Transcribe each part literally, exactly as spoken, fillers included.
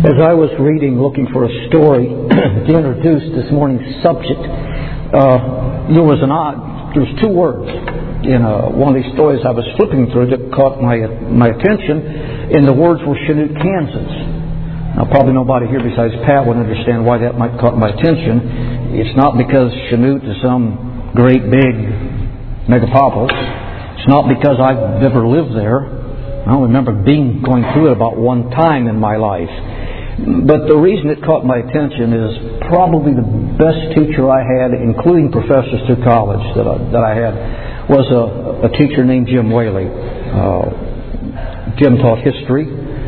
As I was reading, looking for a story to introduce this morning's subject, uh, there was an odd, there was two words in uh, one of these stories I was flipping through that caught my my attention, and the words were Chanute, Kansas. Now, probably nobody here besides Pat would understand why that might caught my attention. It's not because Chanute is some great big megapolis. It's not because I've never lived there. I don't remember being going through it about one time in my life. But the reason it caught my attention is probably the best teacher I had, including professors through college that I, that I had, was a, a teacher named Jim Whaley. Uh, Jim taught history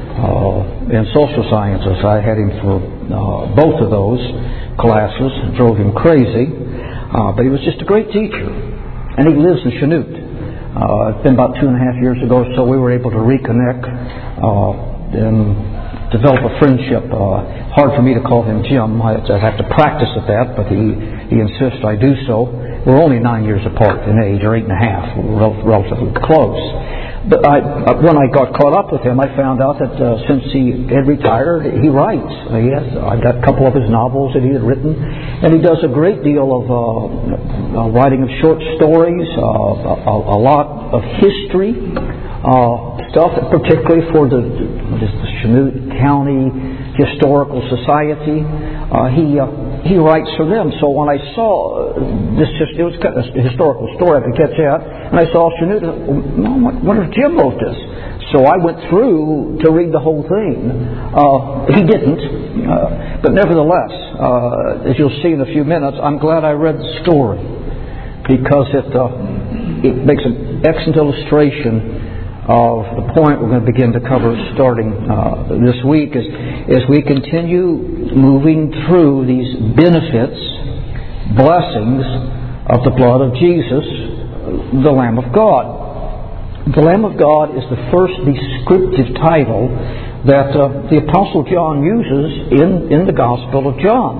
uh, and social sciences. I had him for uh, both of those classes. It drove him crazy. Uh, but he was just a great teacher. And he lives in Chanute. Uh, it's been about two and a half years ago, so we were able to reconnect uh, and develop a friendship. Uh, hard for me to call him Jim. I, I have to practice at that, but he, he insists I do so. We're only nine years apart in age, or eight and a half. We're rel- relatively close. But I, when I got caught up with him, I found out that uh, since he had retired, he writes. Uh, he has, I've got a couple of his novels that he had written, and he does a great deal of uh, uh, writing of short stories, uh, a, a lot of history uh, stuff, particularly for the, what is the Chanute County Historical Society. Uh, he uh, he writes for them. So when I saw this, just it was a historical story I could catch out, and I saw Chanute. Well, what if Jim wrote this? So I went through to read the whole thing. Uh, he didn't, uh, but nevertheless, uh, as you'll see in a few minutes, I'm glad I read the story because it uh, it makes an excellent illustration of the point we're going to begin to cover starting uh, this week as, as we continue moving through these benefits, blessings of the blood of Jesus, the Lamb of God. The Lamb of God is the first descriptive title that uh, the Apostle John uses in, in the Gospel of John.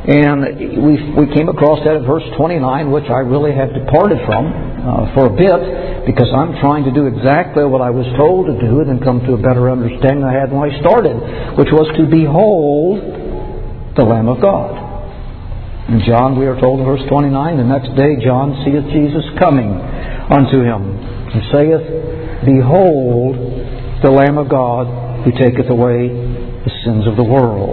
And we we came across that at verse twenty-nine, which I really have departed from uh, for a bit, because I'm trying to do exactly what I was told to do and then come to a better understanding I had when I started, which was to behold the Lamb of God. In John, we are told in verse twenty-nine, the next day John seeth Jesus coming unto him, and saith, Behold the Lamb of God, who taketh away the sins of the world.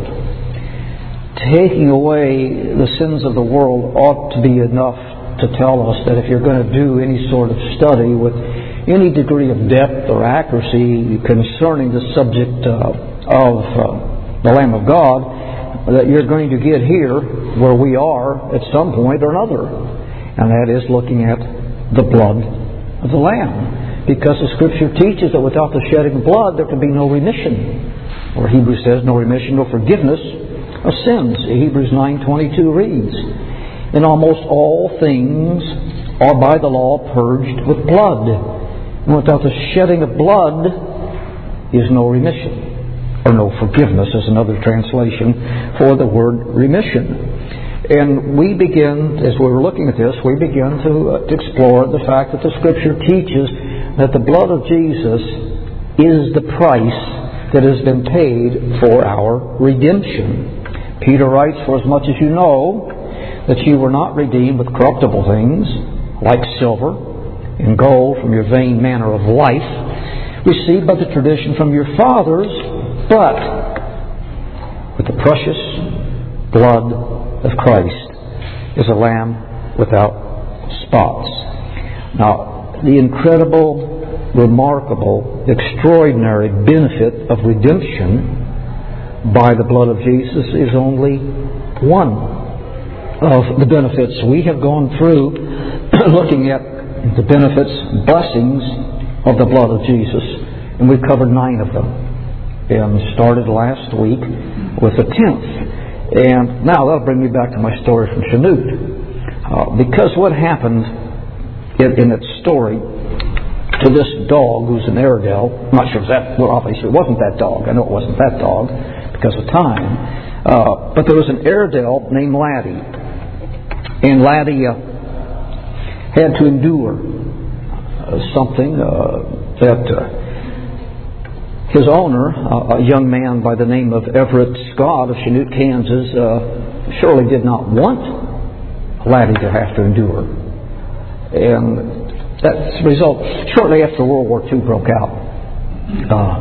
Taking away the sins of the world ought to be enough to tell us that if you're going to do any sort of study with any degree of depth or accuracy concerning the subject uh, of uh, the Lamb of God, that you're going to get here where we are at some point or another. And that is looking at the blood of the Lamb. Because the Scripture teaches that without the shedding of blood there can be no remission. Or Hebrews says, no remission, no forgiveness of sins. Hebrews nine twenty-two reads, And almost all things are by the law purged with blood. And without the shedding of blood is no remission. Or no forgiveness is another translation for the word remission. And we begin, as we were looking at this, we begin to, uh, to explore the fact that the Scripture teaches that the blood of Jesus is the price that has been paid for our redemption. Peter writes, For as much as you know that you were not redeemed with corruptible things, like silver and gold from your vain manner of life, received by the tradition from your fathers, but with the precious blood of Christ as a lamb without spots. Now, the incredible, remarkable, extraordinary benefit of redemption by the blood of Jesus is only one of the benefits. We have gone through looking at the benefits, blessings of the blood of Jesus, and we've covered nine of them, and started last week with the tenth. And now that'll bring me back to my story from Chanute, uh, because what happened in, in that story to this dog who's an Airedale, I'm not sure if that, well, obviously it wasn't that dog. I know it wasn't that dog because of time. Uh, but there was an Airedale named Laddie. And Laddie uh, had to endure uh, something uh, that uh, his owner, a young man by the name of Everett Scott of Chanute, Kansas, uh, surely did not want Laddie to have to endure. And that's the result. Shortly after World War Two broke out, uh,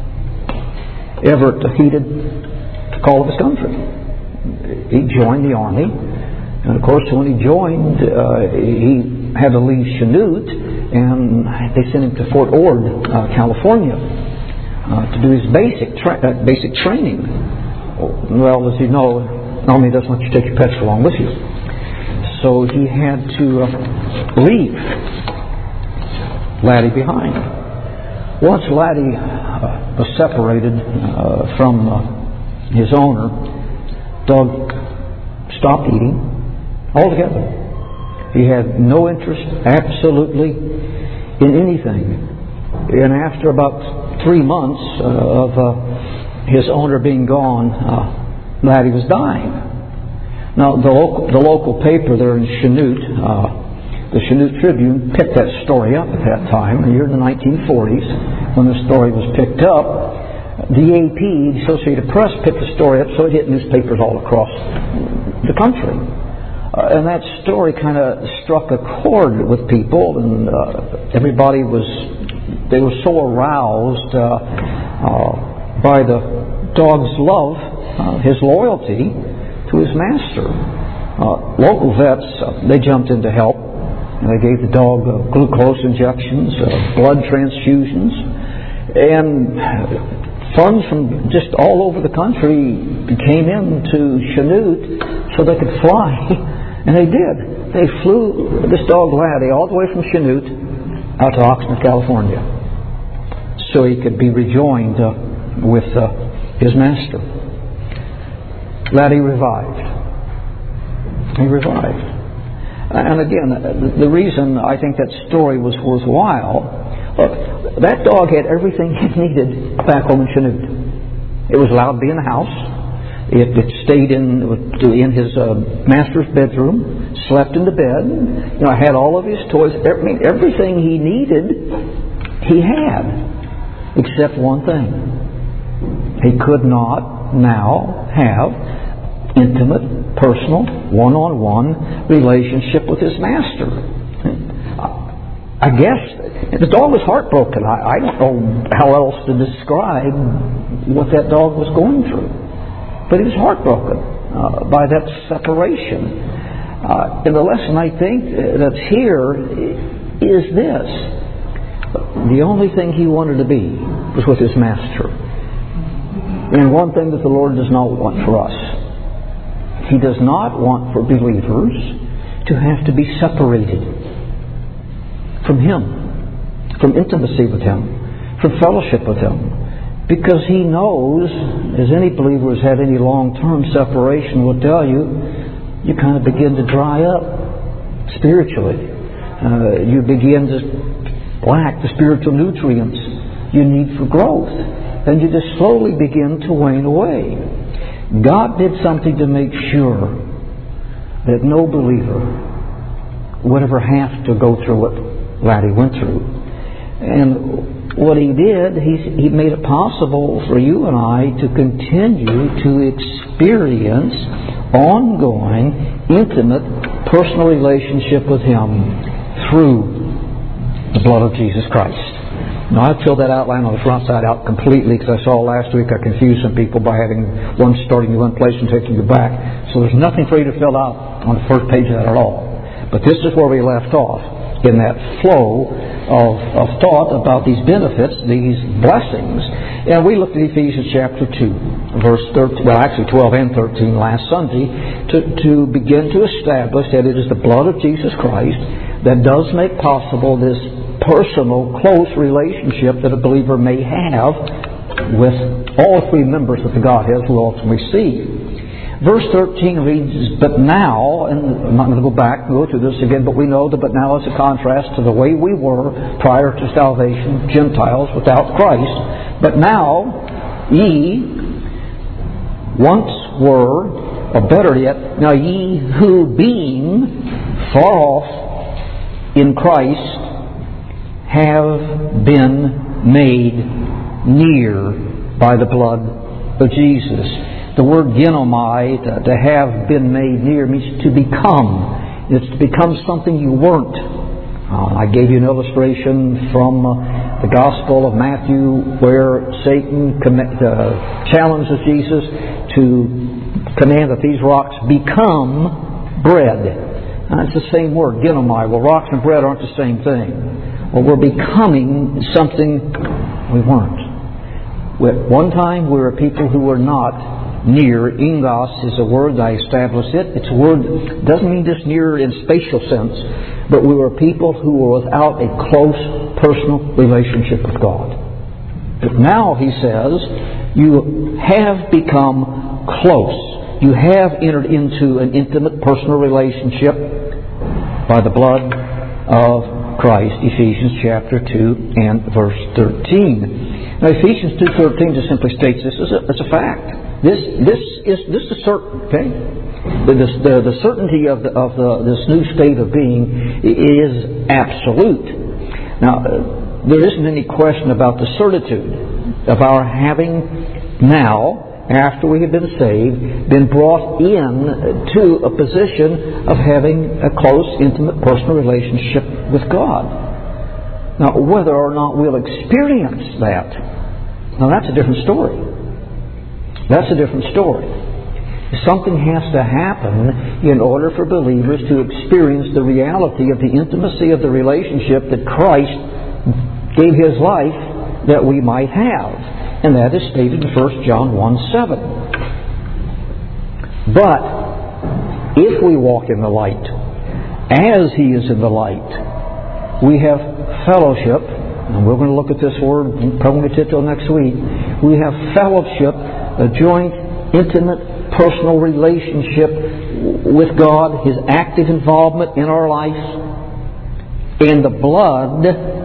Everett heeded the call of his country. He joined the Army. And of course, when he joined, uh, he had to leave Chanute, and they sent him to Fort Ord, uh, California, uh, to do his basic tra- uh, basic training. Well, as you know, the Army doesn't let you take your pets along with you. So he had to uh, leave Laddie behind. Once Laddie uh, was separated uh, from uh, his owner, dog stopped eating altogether. He had no interest, absolutely, in anything. And after about three months uh, of uh, his owner being gone, uh, Laddie was dying. Now, the local, the local paper there in Chanute, uh, the Chanute Tribune, picked that story up at that time, in the year in the nineteen forties, when the story was picked up. The A P, the Associated Press, picked the story up, so it hit newspapers all across the country. Uh, and that story kind of struck a chord with people, and uh, everybody was, they were so aroused uh, uh, by the dog's love, uh, his loyalty to his master. Uh, local vets, uh, they jumped in to help. And they gave the dog uh, glucose injections, uh, blood transfusions, and funds from just all over the country came into Chanute so they could fly. And they did. They flew this dog Laddie all the way from Chanute out to Oxnard, California, so he could be rejoined uh, with uh, his master. Laddie revived. He revived. And again, the reason I think that story was worthwhile, look, that dog had everything he needed back home in Chanute. It was allowed to be in the house. It, it stayed in in his uh, master's bedroom, slept in the bed, you know, had all of his toys. I mean, everything he needed, he had, except one thing. He could not now have intimate, personal, one-on-one relationship with his master. I guess the dog was heartbroken. I, I don't know how else to describe what that dog was going through. But he was heartbroken uh, by that separation. Uh, and the lesson I think that's here is this. The only thing he wanted to be was with his master. And one thing that the Lord does not want for us. He does not want for believers to have to be separated from Him, from intimacy with Him, from fellowship with Him. Because He knows, as any believer who's had any long-term separation will tell you, you kind of begin to dry up spiritually. Uh, you begin to lack the spiritual nutrients you need for growth. And you just slowly begin to wane away. God did something to make sure that no believer would ever have to go through what Laddie went through. And what He did, he, he made it possible for you and I to continue to experience ongoing, intimate, personal relationship with Him through the blood of Jesus Christ. Now, I filled that outline on the front side out completely because I saw last week I confused some people by having one starting in one place and taking you back. So there's nothing for you to fill out on the first page of that at all. But this is where we left off, in that flow of, of thought about these benefits, these blessings. And we looked at Ephesians chapter two, verse thirteen, well actually twelve and thirteen last Sunday, to, to begin to establish that it is the blood of Jesus Christ that does make possible this personal, close relationship that a believer may have with all three members of the Godhead who ultimately see. Verse thirteen reads, but now, and I'm not going to go back and go through this again, but we know that but now is a contrast to the way we were prior to salvation, Gentiles without Christ. But now, ye once were, or better yet, now ye who being far off in Christ have been made near by the blood of Jesus. The word genomai, to, to have been made near, means to become. It's to become something you weren't. Uh, I gave you an illustration from uh, the Gospel of Matthew where Satan com- uh, challenges Jesus to command that these rocks become bread. And it's the same word, genomai. Well, rocks and bread aren't the same thing. Well, we're becoming something we weren't. At one time, we were people who were not near. Ingos is a word, I established it. It's a word that doesn't mean just near in spatial sense, but we were people who were without a close personal relationship with God. But now, he says, you have become close. You have entered into an intimate personal relationship by the blood of Christ. Ephesians chapter two and verse thirteen. Now, Ephesians two thirteen just simply states this as a, as a fact. This this is this is certain. Okay, the the, the certainty of the, of the, this new state of being is absolute. Now, uh, there isn't any question about the certitude of our having now, after we have been saved, been brought in to a position of having a close, intimate, personal relationship with God. Now, whether or not we'll experience that, now that's a different story. That's a different story. Something has to happen in order for believers to experience the reality of the intimacy of the relationship that Christ gave His life that we might have. And that is stated in First John one seven. But if we walk in the light, as He is in the light, we have fellowship, and we're going to look at this word, probably till next week. We have fellowship, a joint, intimate, personal relationship with God, His active involvement in our life, and the blood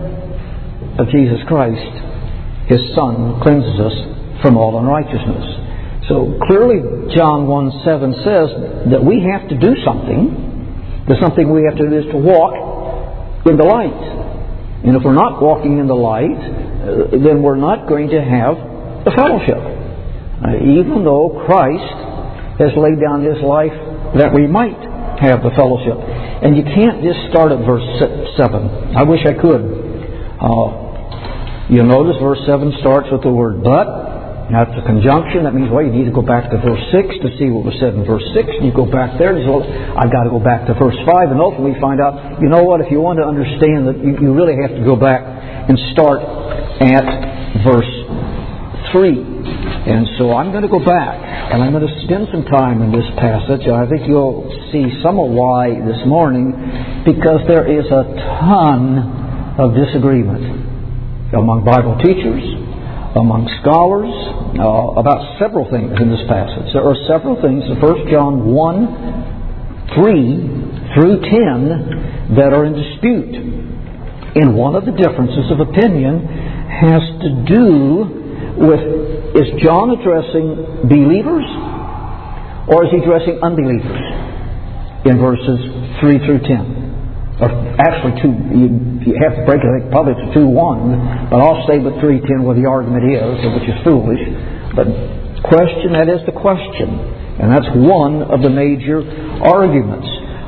of Jesus Christ, His Son, cleanses us from all unrighteousness. So clearly John one seven says that we have to do something. The something we have to do is to walk in the light. And if we're not walking in the light, uh, then we're not going to have the fellowship. Uh, even though Christ has laid down His life that we might have the fellowship. And you can't just start at verse seven. I wish I could. Uh, You'll notice verse seven starts with the word but. That's a conjunction. That means, well, you need to go back to verse six to see what was said in verse six. And you go back there and you say, well, I've got to go back to verse five. And ultimately find out, you know what, if you want to understand that, you, you really have to go back and start at verse three. And so I'm going to go back and I'm going to spend some time in this passage. And I think you'll see some of why this morning, because there is a ton of disagreement among Bible teachers, among scholars, uh, about several things in this passage. There are several things in First John one, three through ten that are in dispute. And one of the differences of opinion has to do with, is John addressing believers or is he addressing unbelievers in verses three through ten? Or actually, two, you, you have to break it, I think probably it's a two one, but I'll stay with three ten where the argument is, which is foolish. But question, that is the question. And that's one of the major arguments.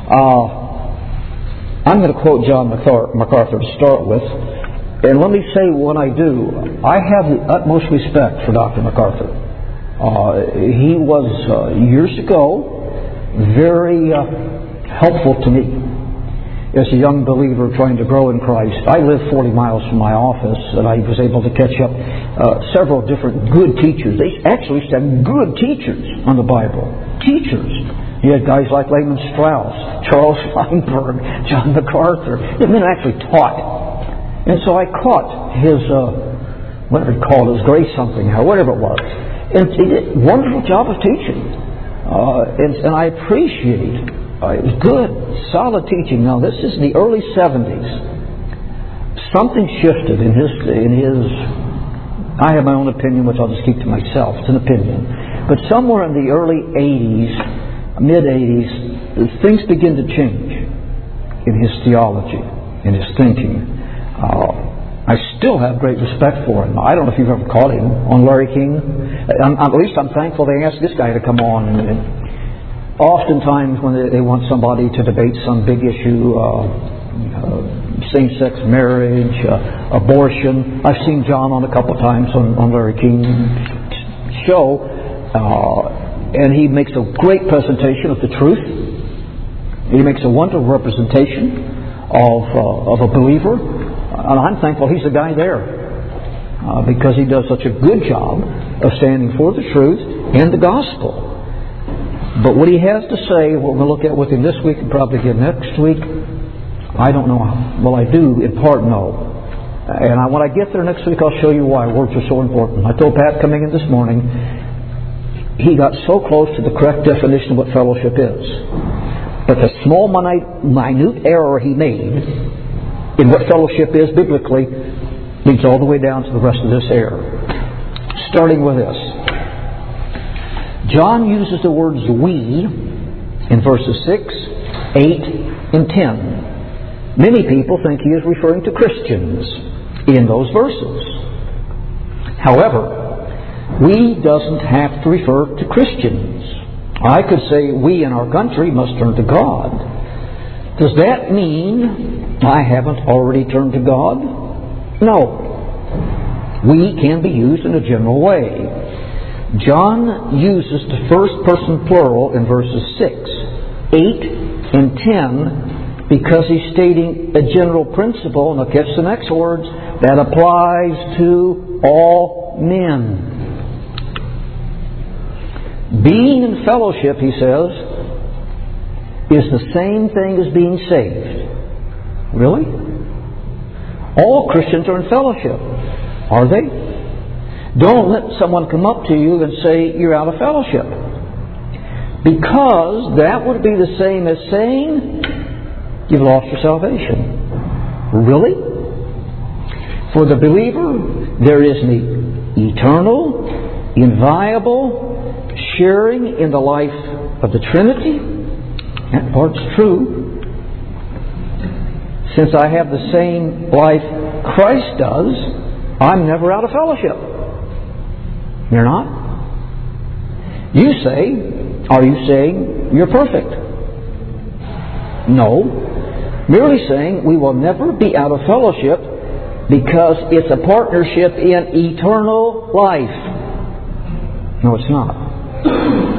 Uh, I'm going to quote John MacArthur to start with. And let me say what I do. I have the utmost respect for Doctor MacArthur. Uh, he was, uh, years ago, very uh, helpful to me. As a young believer trying to grow in Christ. I lived forty miles from my office, and I was able to catch up uh, several different good teachers. They actually used to have good teachers on the Bible. Teachers. You had guys like Lehman Strauss, Charles Feinberg, John MacArthur. The men actually taught. And so I caught his, uh, whatever he called it, his grace something, or whatever it was. And he did a wonderful job of teaching. Uh, and, and I appreciate Uh, it was good, solid teaching. Now, this is the early seventies. Something shifted in his, in his, I have my own opinion, which I'll just keep to myself. It's an opinion. But somewhere in the early eighties, mid-eighties, things begin to change in his theology, in his thinking. Uh, I still have great respect for him. I don't know if you've ever caught him on Larry King. I'm, at least I'm thankful they asked this guy to come on. And oftentimes when they, they want somebody to debate some big issue, uh, uh, same-sex marriage, uh, abortion, I've seen John on a couple of times on, on Larry King's show, uh, and he makes a great presentation of the truth. He makes a wonderful representation of, uh, of a believer. And I'm thankful he's the guy there uh, because he does such a good job of standing for the truth and the gospel. But what he has to say, what we're going to look at with him this week and probably again next week, I don't know. Well, I do in part know. And I, when I get there next week, I'll show you why words are so important. I told Pat coming in this morning, he got so close to the correct definition of what fellowship is. But the small, minute, minute error he made in what fellowship is biblically leads all the way down to the rest of this error. Starting with this. John uses the words we in verses six, eight, and ten. Many people think he is referring to Christians in those verses. However, we doesn't have to refer to Christians. I could say we in our country must turn to God. Does that mean I haven't already turned to God? No. We can be used in a general way. John uses the first person plural in verses six, eight, and ten because he's stating a general principle, and I'll catch the next words, that applies to all men. Being in fellowship, he says, is the same thing as being saved. Really? All Christians are in fellowship. Are they? Don't let someone come up to you and say you're out of fellowship. Because that would be the same as saying you've lost your salvation. Really? For the believer, there is an eternal, inviolable sharing in the life of the Trinity. That part's true. Since I have the same life Christ does, I'm never out of fellowship. You're not? You say, are you saying you're perfect? No. Merely saying we will never be out of fellowship because it's a partnership in eternal life. No, it's not.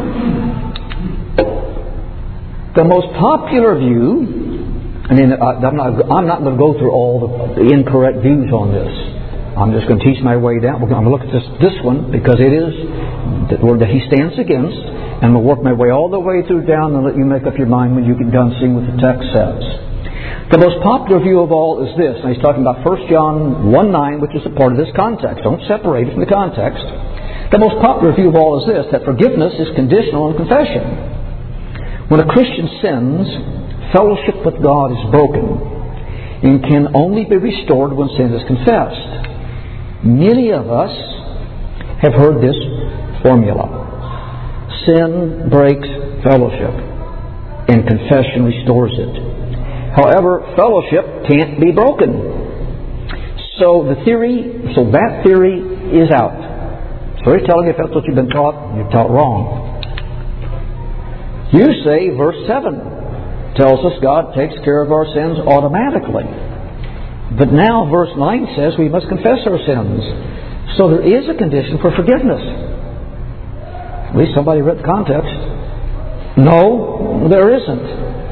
The most popular view, I mean, I'm not, I'm not going to go through all the incorrect views on this. I'm just going to teach my way down. I'm going to look at this, this one because it is the word that he stands against, and I'm going to work my way all the way through down and let you make up your mind when you get done seeing what the text says. The most popular view of all is this. Now he's talking about First John one nine, which is a part of this context. Don't separate it from the context. The most popular view of all is this, that forgiveness is conditional on confession. When a Christian sins, fellowship with God is broken and can only be restored when sin is confessed. Many of us have heard this formula. Sin breaks fellowship and confession restores it. However, fellowship can't be broken. So the theory, so that theory is out. So he's telling you if that's what you've been taught, you're taught wrong. You say verse seven tells us God takes care of our sins automatically. But now verse nine says we must confess our sins. So there is a condition for forgiveness. At least somebody read the context. No, there isn't.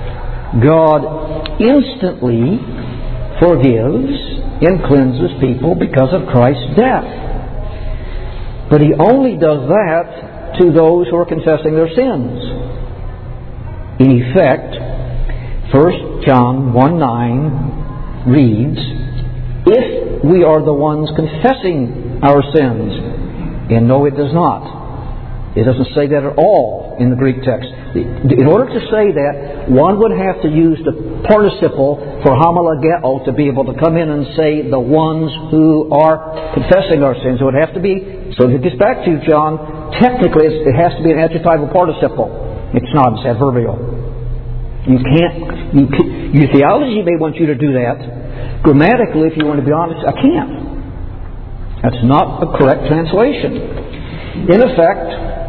God instantly forgives and cleanses people because of Christ's death. But He only does that to those who are confessing their sins. In effect, First John one nine reads, if we are the ones confessing our sins. And no, it does not. It doesn't say that at all in the Greek text. In order to say that, one would have to use the participle for homologeo to be able to come in and say the ones who are confessing our sins. It would have to be, so it gets back to you, John, technically it has to be an adjectival participle. It's not, it's adverbial. You can't, you, your theology may want you to do that, Grammatically, if you want to be honest, I can't. That's not a correct translation. In effect,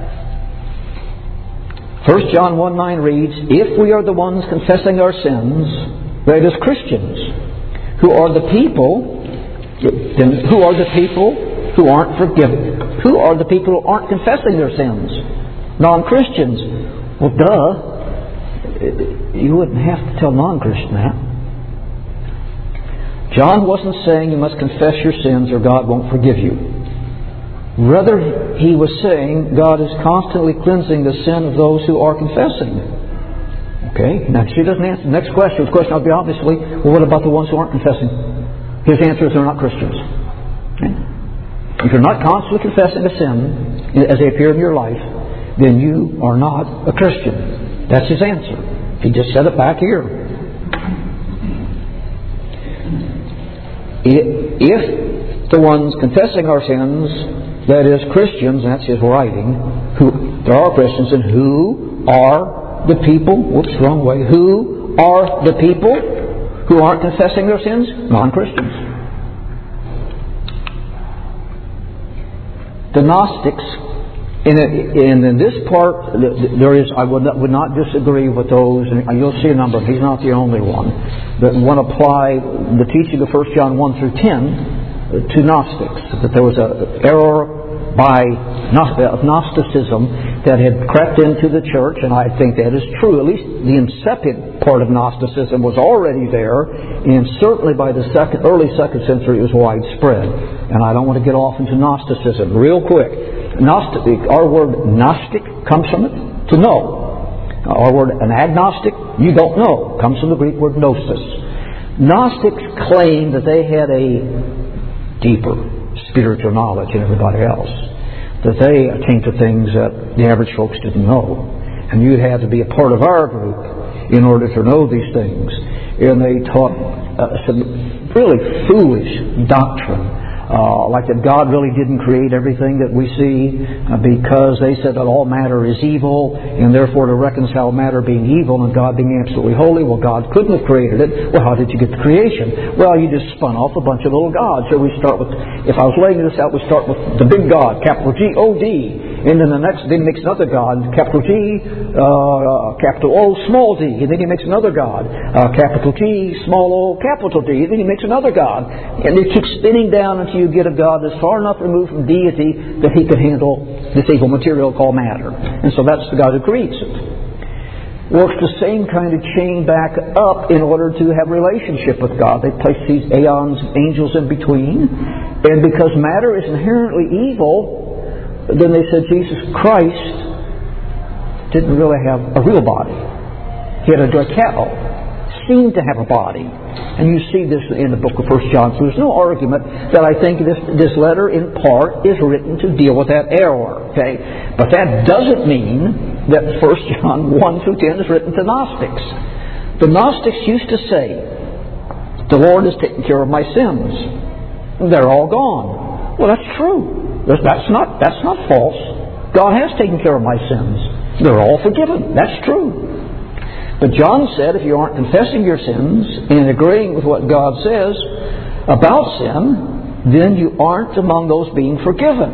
First John one nine reads, if we are the ones confessing our sins, that is Christians, who are the people, then who are the people who aren't forgiven? Who are the people who aren't confessing their sins? Non-Christians. Well, duh. You wouldn't have to tell non-Christian that. John wasn't saying you must confess your sins or God won't forgive you. Rather, he was saying God is constantly cleansing the sin of those who are confessing. Okay? Now, she doesn't answer the next question. The question will be obviously, well, what about the ones who aren't confessing? His answer is they're not Christians. Okay? If you're not constantly confessing a sin as they appear in your life, then you are not a Christian. That's his answer. He just said it back here. If the ones confessing our sins, that is Christians, that's his writing, who there are Christians, and who are the people, whoops, wrong way, who are the people who aren't confessing their sins? Non-Christians. The Gnostics, in, in, in this part, there is, I would not, would not disagree with those, and you'll see a number, he's not the only one, that want to apply the teaching of First John one through ten to Gnostics, that there was an error by Gnosticism that had crept into the church, and I think that is true. At least the incipient part of Gnosticism was already there, and certainly by the second, early second century it was widespread. And I don't want to get off into Gnosticism. Real quick, Gnostic, our word Gnostic comes from it, to know. Our word an agnostic, you don't know, comes from the Greek word gnosis. Gnostics claimed that they had a deeper spiritual knowledge than everybody else, that they attained to things that the average folks didn't know, and you'd have to be a part of our group in order to know these things. And they taught uh, some really foolish doctrine, uh, like that God really didn't create everything that we see, uh, because they said that all matter is evil, and therefore to reconcile matter being evil and God being absolutely holy, well, God couldn't have created it. Well, how did you get the creation? Well, you just spun off a bunch of little gods. So we start with, if I was laying this out, we start with the big God, capital G O D, and then the next, then he makes another God, capital G, uh, capital O, small d, and then he makes another God, uh, capital G, small o, capital D, and then he makes another God, and they keep spinning down until you get a God that's far enough removed from deity that he could handle this evil material called matter. And so that's the God who creates it. Works the same kind of chain back up in order to have relationship with God. They place these aeons, angels in between, and because matter is inherently evil, then they said Jesus Christ didn't really have a real body. He had a doikeo, seemed to have a body. And you see this in the book of First John. So there's no argument that I think this, this letter in part is written to deal with that error. Okay? But that doesn't mean that First John one through ten is written to Gnostics. The Gnostics used to say, the Lord has taken care of my sins. They're all gone. Well, that's true. That's not, that's not false. God has taken care of my sins. They're all forgiven. That's true. But John said if you aren't confessing your sins and agreeing with what God says about sin, then you aren't among those being forgiven.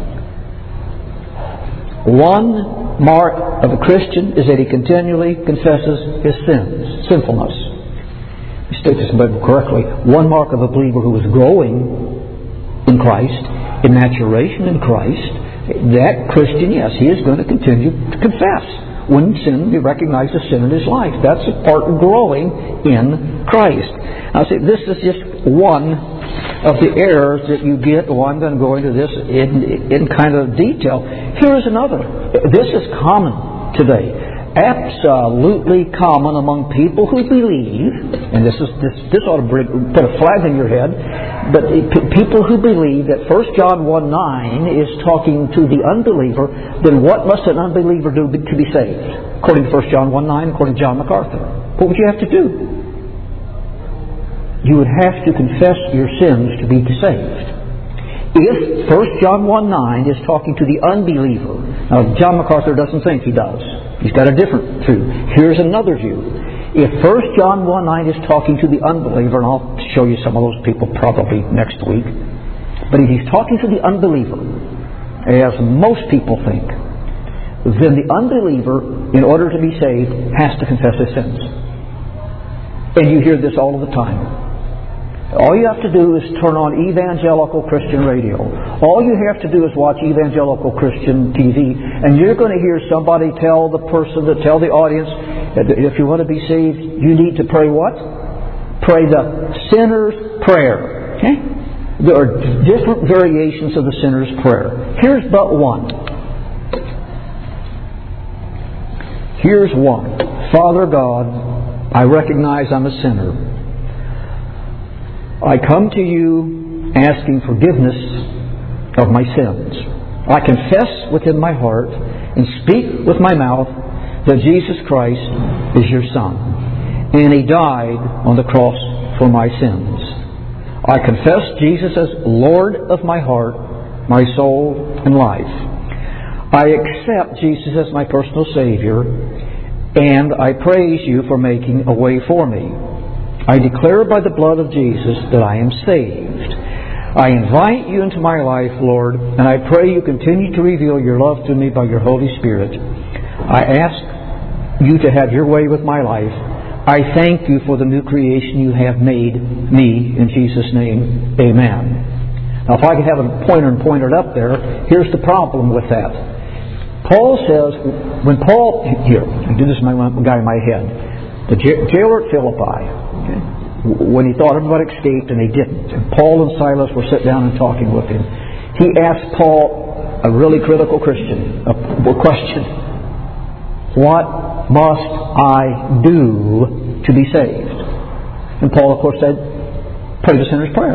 One mark of a Christian is that he continually confesses his sins, sinfulness. Let me state this correctly. One mark of a believer who is growing in Christ, in maturation in Christ, that Christian, yes, he is going to continue to confess. When sin, he recognizes sin in his life. That's a part of growing in Christ. Now, see, this is just one of the errors that you get. Oh, I'm going to go into this in, in kind of detail. Here is another. This is common today. Absolutely common among people who believe, and this is this, this ought to bring, put a flag in your head, but people who believe that First John one nine is talking to the unbeliever, then what must an unbeliever do to be saved? According to First John one nine, according to John MacArthur. What would you have to do? You would have to confess your sins to be saved. If First John one nine is talking to the unbeliever, now John MacArthur doesn't think he does. He's got a different view. Here's another view. If First John one nine is talking to the unbeliever, and I'll show you some of those people probably next week, but if he's talking to the unbeliever, as most people think, then the unbeliever, in order to be saved, has to confess his sins. And you hear this all the time. All you have to do is turn on evangelical Christian radio. All you have to do is watch evangelical Christian T V, and you're going to hear somebody tell the person, to tell the audience, that if you want to be saved, you need to pray what? Pray the sinner's prayer. Okay? There are different variations of the sinner's prayer. Here's but one. Here's one. Father God, I recognize I'm a sinner. I come to you asking forgiveness of my sins. I confess within my heart and speak with my mouth that Jesus Christ is your Son, and He died on the cross for my sins. I confess Jesus as Lord of my heart, my soul, and life. I accept Jesus as my personal Savior, and I praise you for making a way for me. I declare by the blood of Jesus that I am saved. I invite you into my life, Lord, and I pray you continue to reveal your love to me by your Holy Spirit. I ask you to have your way with my life. I thank you for the new creation you have made me. In Jesus' name, amen. Now, if I could have a pointer and point it up there, here's the problem with that. Paul says, when Paul, here, I do this in my guy in my head, the jailer at Philippi, okay, when he thought everybody escaped and they didn't, and Paul and Silas were sitting down and talking with him, he asked Paul a really critical Christian, a, a question. What must I do to be saved? And Paul, of course, said, pray the sinner's prayer.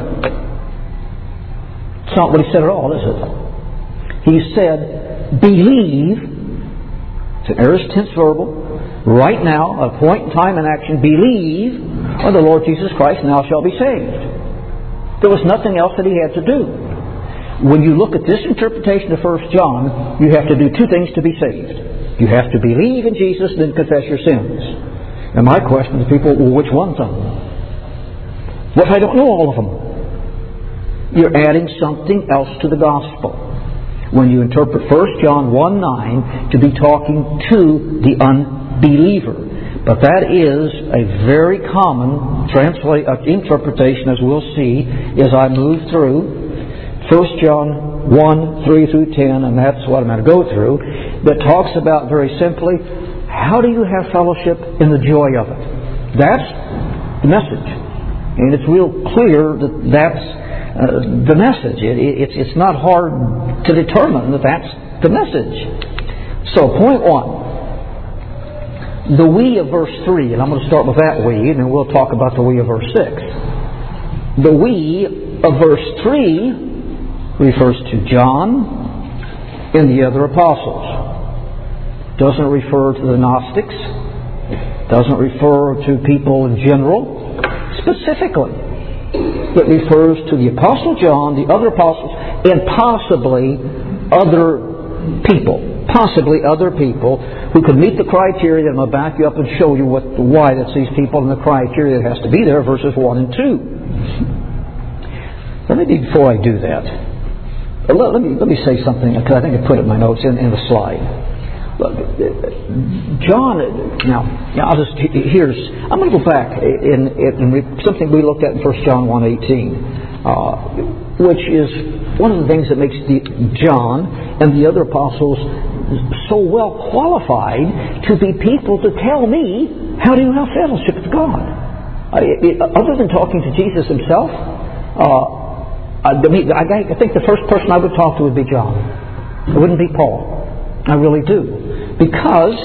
It's not what he said at all, is it? He said, believe, it's an aorist tense verbal, right now, a point in time in action, believe on the Lord Jesus Christ and thou shalt be saved. There was nothing else that he had to do. When you look at this interpretation of First John, you have to do two things to be saved. You have to believe in Jesus and then confess your sins. And my question to people, well, which one's of them? What if I don't know all of them? You're adding something else to the gospel when you interpret First John one nine to be talking to the unbeliever. But that is a very common translate, uh, interpretation, as we'll see as I move through First John one, three through ten, and that's what I'm going to go through, that talks about very simply, how do you have fellowship in the joy of it? That's the message. And it's real clear that that's uh, the message. It, it, it's, it's not hard to determine that that's the message. So, point one. The we of verse three, and I'm going to start with that we, and then we'll talk about the we of verse six. The we of verse three refers to John and the other apostles. Doesn't refer to the Gnostics. Doesn't refer to people in general. Specifically, it refers to the Apostle John, the other apostles, and possibly other people. Possibly other people who could meet the criteria, and I'll back you up and show you what, why that's these people and the criteria that has to be there, verses one and two. Let me, before I do that, let, let me let me say something, because I think I put it in my notes in, in the slide. Look, John, now, now I'll just, here's, I'm going to go back in, in, in something we looked at in First John one eighteen, uh, which is one of the things that makes the, John and the other apostles so well qualified to be people to tell me how do you have fellowship with God. Uh, it, it, other than talking to Jesus himself, uh, I, mean, I, I think the first person I would talk to would be John. It wouldn't be Paul. I really do. Because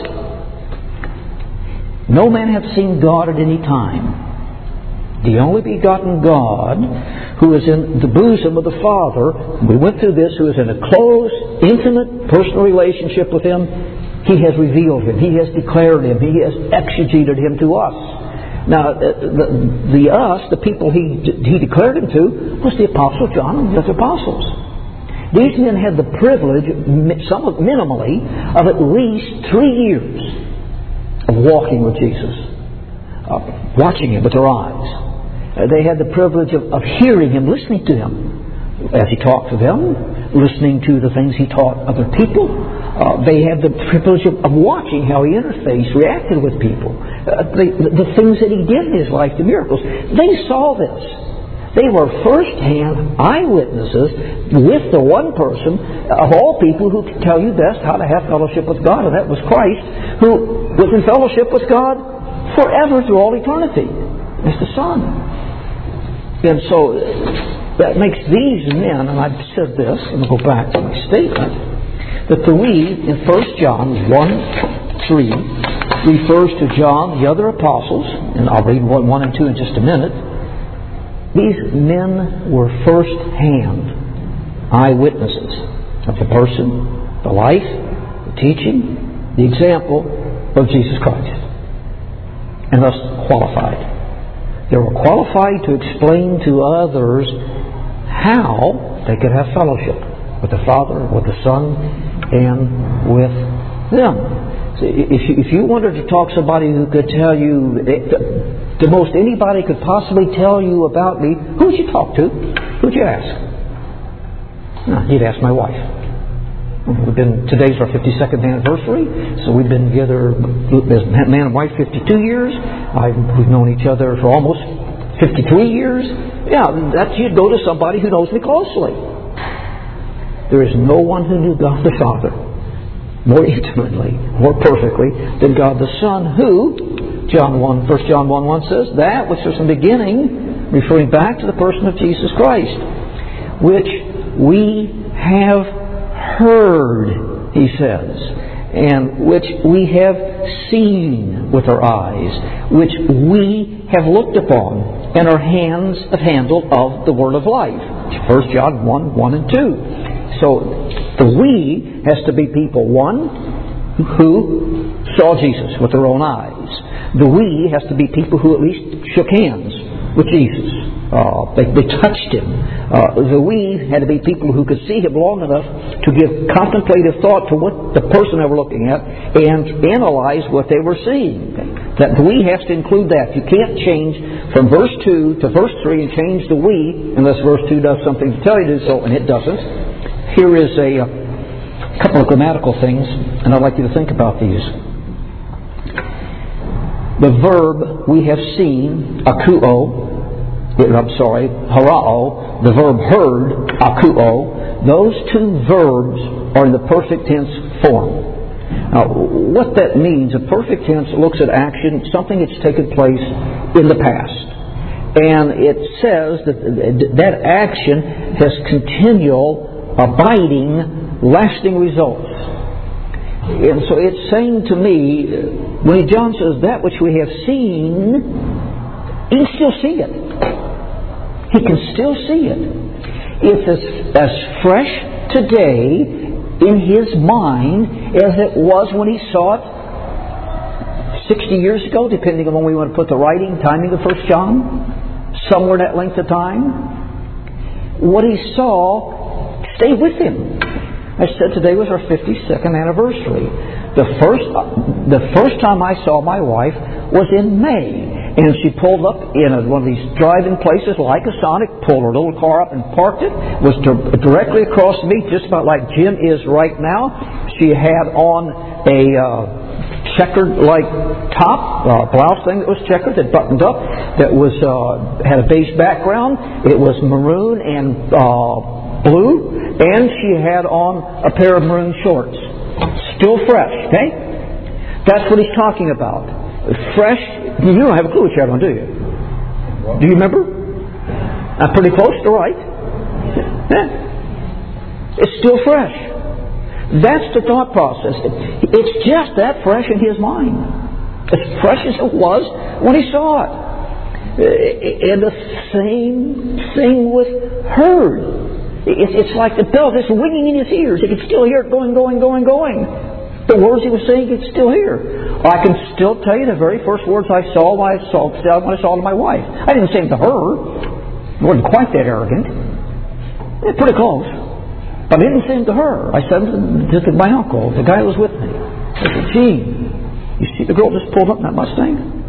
no man hath seen God at any time. The only begotten God, who is in the bosom of the Father, we went through this, who is in a close, intimate, personal relationship with Him, He has revealed Him. He has declared Him. He has exegeted Him to us. Now, the, the us, the people He He declared Him to, was the Apostle John and the other apostles. These men had the privilege, somewhat minimally, of at least three years of walking with Jesus. uh, watching Him with their eyes. Uh, they had the privilege of, of hearing Him, listening to Him as He talked to them, listening to the things He taught other people. Uh, they had the privilege of, of watching how He interfaced, reacted with people. Uh, the, the things that He did in His life, the miracles. They saw this. They were first-hand eyewitnesses with the one person of all people who could tell you best how to have fellowship with God, and that was Christ, who was in fellowship with God forever through all eternity. It's the Son. And so that makes these men, and I've said this, and I'll go back to my statement, that the we in First John one three refers to John, the other apostles, and I'll read one, one and two in just a minute. These men were first-hand eyewitnesses of the person, the life, the teaching, the example of Jesus Christ, and thus qualified. They were qualified to explain to others how they could have fellowship with the Father, with the Son, and with them. So if you, if you wanted to talk to somebody who could tell you the most anybody could possibly tell you about me, who would you talk to? Who would you ask? No, you'd ask my wife. We've been today's our fifty-second anniversary, so we've been together as man and wife fifty-two years. I've, we've known each other for almost fifty-three years. Yeah, that you'd go to somebody who knows me closely. There is no one who knew God the Father more intimately, more perfectly than God the Son, who John one, First John one one says, that which was from the beginning, referring back to the person of Jesus Christ, which we have heard, he says, and which we have seen with our eyes, which we have looked upon, and our hands have handled of the Word of life. First John one, one and two. So the we has to be people, one, who saw Jesus with their own eyes. The we has to be people who at least shook hands with Jesus. Uh, they, they touched Him. Uh, the we had to be people who could see Him long enough to give contemplative thought to what the person they were looking at and analyze what they were seeing. That the we has to include that. You can't change from verse two to verse three and change the we unless verse two does something to tell you to do so, and it doesn't. Here is a, a couple of grammatical things, and I'd like you to think about these. The verb we have seen, akuo, I'm sorry, harao, the verb heard, akuo, those two verbs are in the perfect tense form. Now, what that means, a perfect tense looks at action, something that's taken place in the past. And it says that that action has continual, abiding, lasting results. And so it's saying to me, when John says that which we have seen, he can still see it. He can still see it. It's as, as fresh today in his mind as it was when he saw it sixty years ago, depending on when we want to put the writing, timing of First John, somewhere in that length of time. What he saw stayed with him. I said today was our fifty-second anniversary. The first, the first time I saw my wife was in May. And she pulled up in a, one of these drive-in places like a Sonic, pulled her little car up and parked it, was di- directly across me, just about like Jim is right now. She had on a uh, checkered-like top, uh, blouse thing that was checkered, that buttoned up, that was uh, had a beige background. It was maroon and uh, blue, and she had on a pair of maroon shorts. Still fresh, okay? That's what he's talking about. Fresh. You don't have a clue what you had on, do you? Do you remember? I'm pretty close to right. Yeah. It's still fresh. That's the thought process. It's just that fresh in his mind. As fresh as it was when he saw it. And the same thing with heard. It's like the bell just ringing in his ears. He can still hear it going, going, going, going. The words he was saying, he can still hear. I can still tell you the very first words I saw when I saw, when I saw to my wife. I didn't say them to her. I wasn't quite that arrogant. Yeah, pretty close. But I didn't say them to her. I said them to, to my uncle, the guy who was with me. I said, gee, you see the girl just pulled up in that Mustang?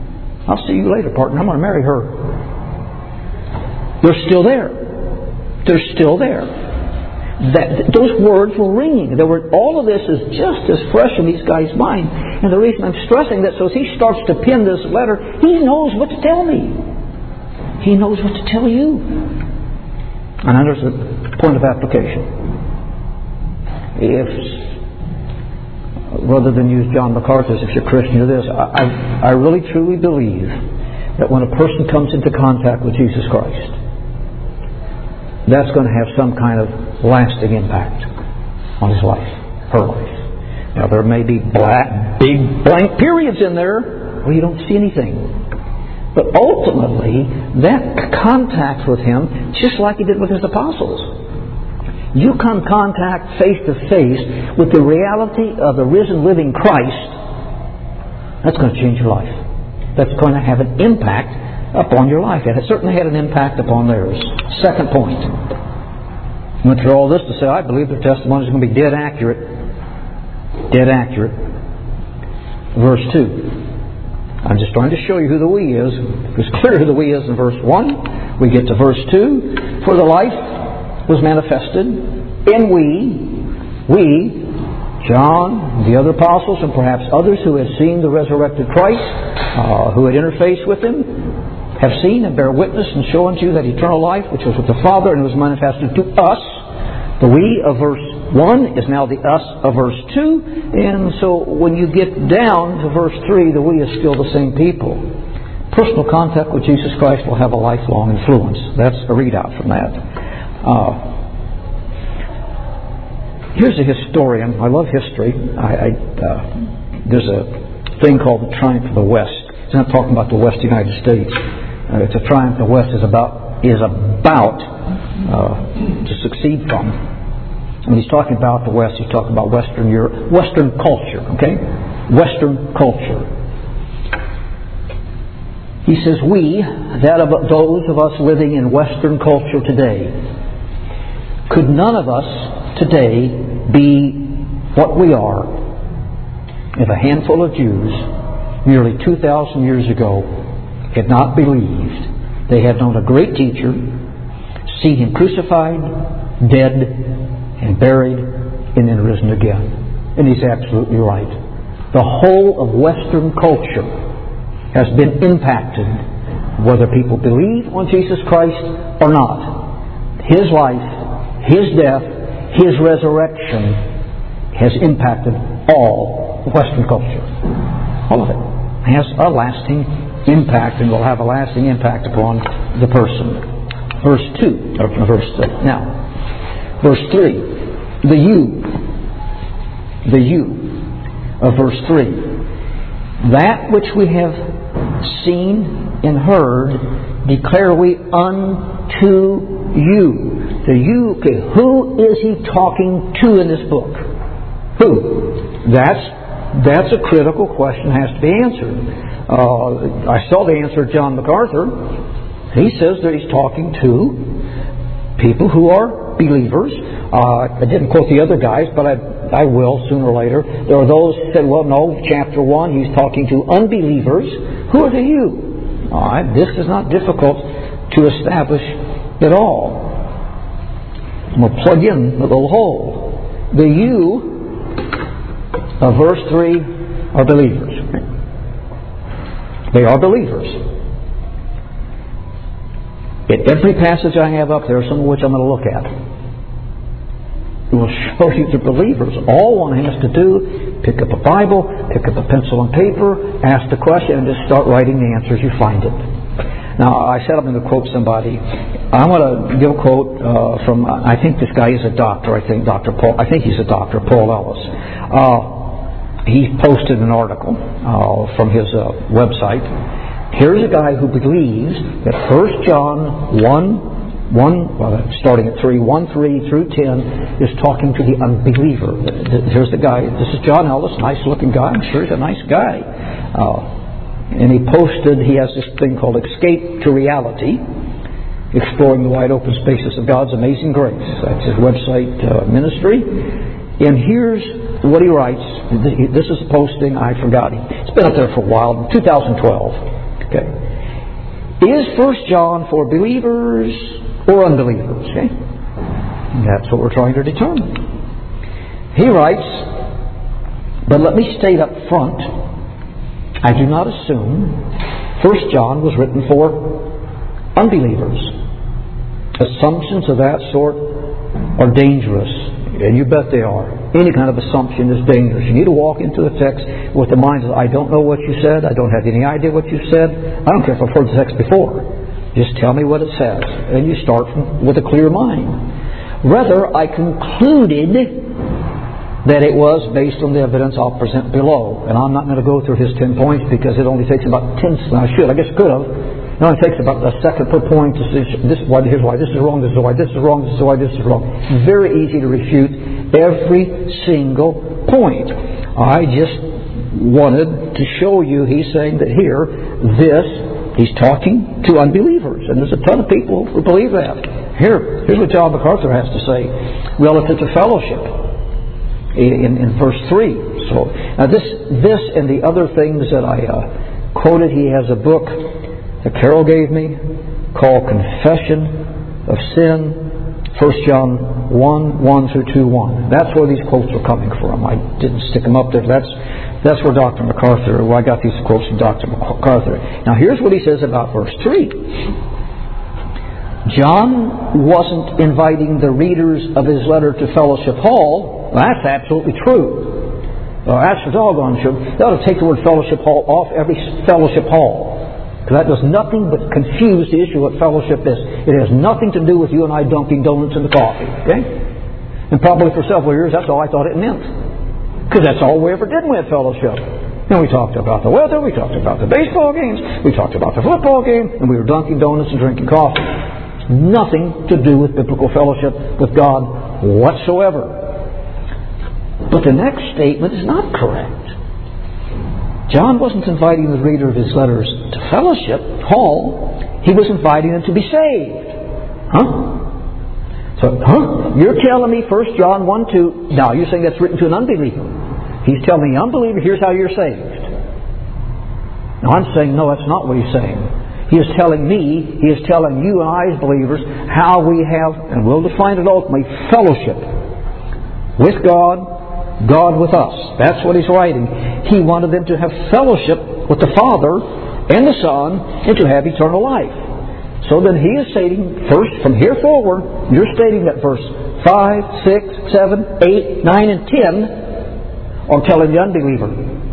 I'll see you later, partner. I'm going to marry her. They're still there. They're still there. That, those words were ringing. There were, all of this is just as fresh in these guys' mind. And the reason I'm stressing that, so as he starts to pen this letter, he knows what to tell me. He knows what to tell you. And then there's a point of application. If, rather than use John MacArthur's, if you're Christian, or this, I, I really truly believe that when a person comes into contact with Jesus Christ, that's going to have some kind of lasting impact on his life, her life. Now, there may be black, big blank periods in there where you don't see anything. But ultimately, that contact with him, just like he did with his apostles. You come contact face to face with the reality of the risen, living Christ, that's going to change your life. That's going to have an impact upon your life. And it certainly had an impact upon theirs. Second point. I went through all this to say I believe their testimony is going to be dead accurate. Dead accurate. Verse two. I'm just trying to show you who the we is. It's clear who the we is in verse one. We get to verse two. For the life was manifested in we, we, John, the other apostles, and perhaps others who had seen the resurrected Christ, uh, who had interfaced with him, have seen and bear witness and show unto you that eternal life which was with the Father and was manifested to us. The we of verse one is now the us of verse two. And so when you get down to verse three, the we is still the same people. Personal contact with Jesus Christ will have a lifelong influence. That's a readout from that. Uh, here's a historian. I love history. I, I, uh, there's a thing called the Triumph of the West. It's not talking about the West United States. Uh, it's a triumph the West is about is about uh, to succeed from. When he's talking about the West, he's talking about Western Europe, Western culture, okay? Western culture. He says, we, that of those of us living in Western culture today, could none of us today be what we are if a handful of Jews nearly two thousand years ago had not believed they had known a great teacher, seen him crucified, dead, and buried, and then risen again. And he's absolutely right. The whole of Western culture has been impacted, whether people believe on Jesus Christ or not. His life, His death, His resurrection has impacted all Western culture. All of it has a lasting impact and will have a lasting impact upon the person. Verse two, or verse uh, now. Verse three, the you, the you of verse three. That which we have seen and heard declare we unto you. The you, okay, who is he talking to in this book? Who? That's, that's a critical question that has to be answered. Uh, I saw the answer of John MacArthur. He says that he's talking to people who are believers. Uh, I didn't quote the other guys, but I, I will sooner or later. There are those who said, well, no, chapter one, he's talking to unbelievers. Who are the you? All right, this is not difficult to establish at all. I'm going to plug in the little hole. The you of verse three are believers. They are believers. In every passage I have up there, some of which I'm going to look at, it will show you the believers. All one has to do, pick up a Bible, pick up a pencil and paper, ask the question, and just start writing the answers. You find it. Now, I said I'm going to quote somebody. I want to give a quote uh, from, I think this guy is a doctor, I think Doctor Paul, I think he's a doctor, Paul Ellis. Uh, he posted an article uh, from his uh, website. Here's a guy who believes that First John one, one, well, starting at three, one, three through ten, is talking to the unbeliever. Here's the guy. This is John Ellis, nice-looking guy. I'm sure he's a nice guy. Uh, and he posted, he has this thing called Escape to Reality, Exploring the Wide Open Spaces of God's Amazing Grace. That's his website uh, ministry. And here's what he writes. This is a posting, I forgot. It's been up there for a while, two thousand twelve. Okay. Is First John for believers or unbelievers? Okay. That's what we're trying to determine. He writes, but let me state up front, I do not assume First John was written for unbelievers. Assumptions of that sort are dangerous, and you bet they are. Any kind of assumption is dangerous. You need to walk into the text with the mind of, I don't know what you said, I don't have any idea what you said, I don't care if I've heard the text before. Just tell me what it says. And you start from, with a clear mind. Rather, I concluded that it was based on the evidence I'll present below. And I'm not going to go through his ten points because it only takes about ten, I should, I guess I could have. It only takes about a second per point to say, this, why, here's why this is wrong, this is why this is wrong, this is why this is wrong. It's very easy to refute every single point. I just wanted to show you, he's saying that here, this, he's talking to unbelievers. And there's a ton of people who believe that. Here, here's what John MacArthur has to say relative to fellowship in, in verse three. So, now this, this and the other things that I uh, quoted, he has a book that Carol gave me called Confession of Sin, First John one, one through two, one. That's where these quotes are coming from. I didn't stick them up there. That's, that's where Doctor MacArthur, well, I got these quotes from Doctor MacArthur. Now here's what he says about verse three. John wasn't inviting the readers of his letter to Fellowship Hall. Well, that's absolutely true. Well, that's for doggone sure. They ought to take the word Fellowship Hall off every Fellowship Hall. Because that does nothing but confuse the issue what fellowship is. It has nothing to do with you and I dunking donuts in the coffee. Okay? And probably for several years that's all I thought it meant. Because that's all we ever did with fellowship. And we talked about the weather, we talked about the baseball games, we talked about the football game, and we were dunking donuts and drinking coffee. Nothing to do with biblical fellowship with God whatsoever. But the next statement is not correct. John wasn't inviting the reader of his letters to Fellowship Hall. He was inviting them to be saved. Huh? So, huh? You're telling me First John one, two. Now, you're saying that's written to an unbeliever. He's telling the unbeliever, here's how you're saved. Now, I'm saying, no, that's not what he's saying. He is telling me, he is telling you and I as believers how we have, and we'll define it ultimately, fellowship with God, God with us. That's what he's writing. He wanted them to have fellowship with the Father and the Son and to have eternal life. So then he is stating, first, from here forward, you're stating that verse five, six, seven, eight, nine, and ten are telling the unbeliever.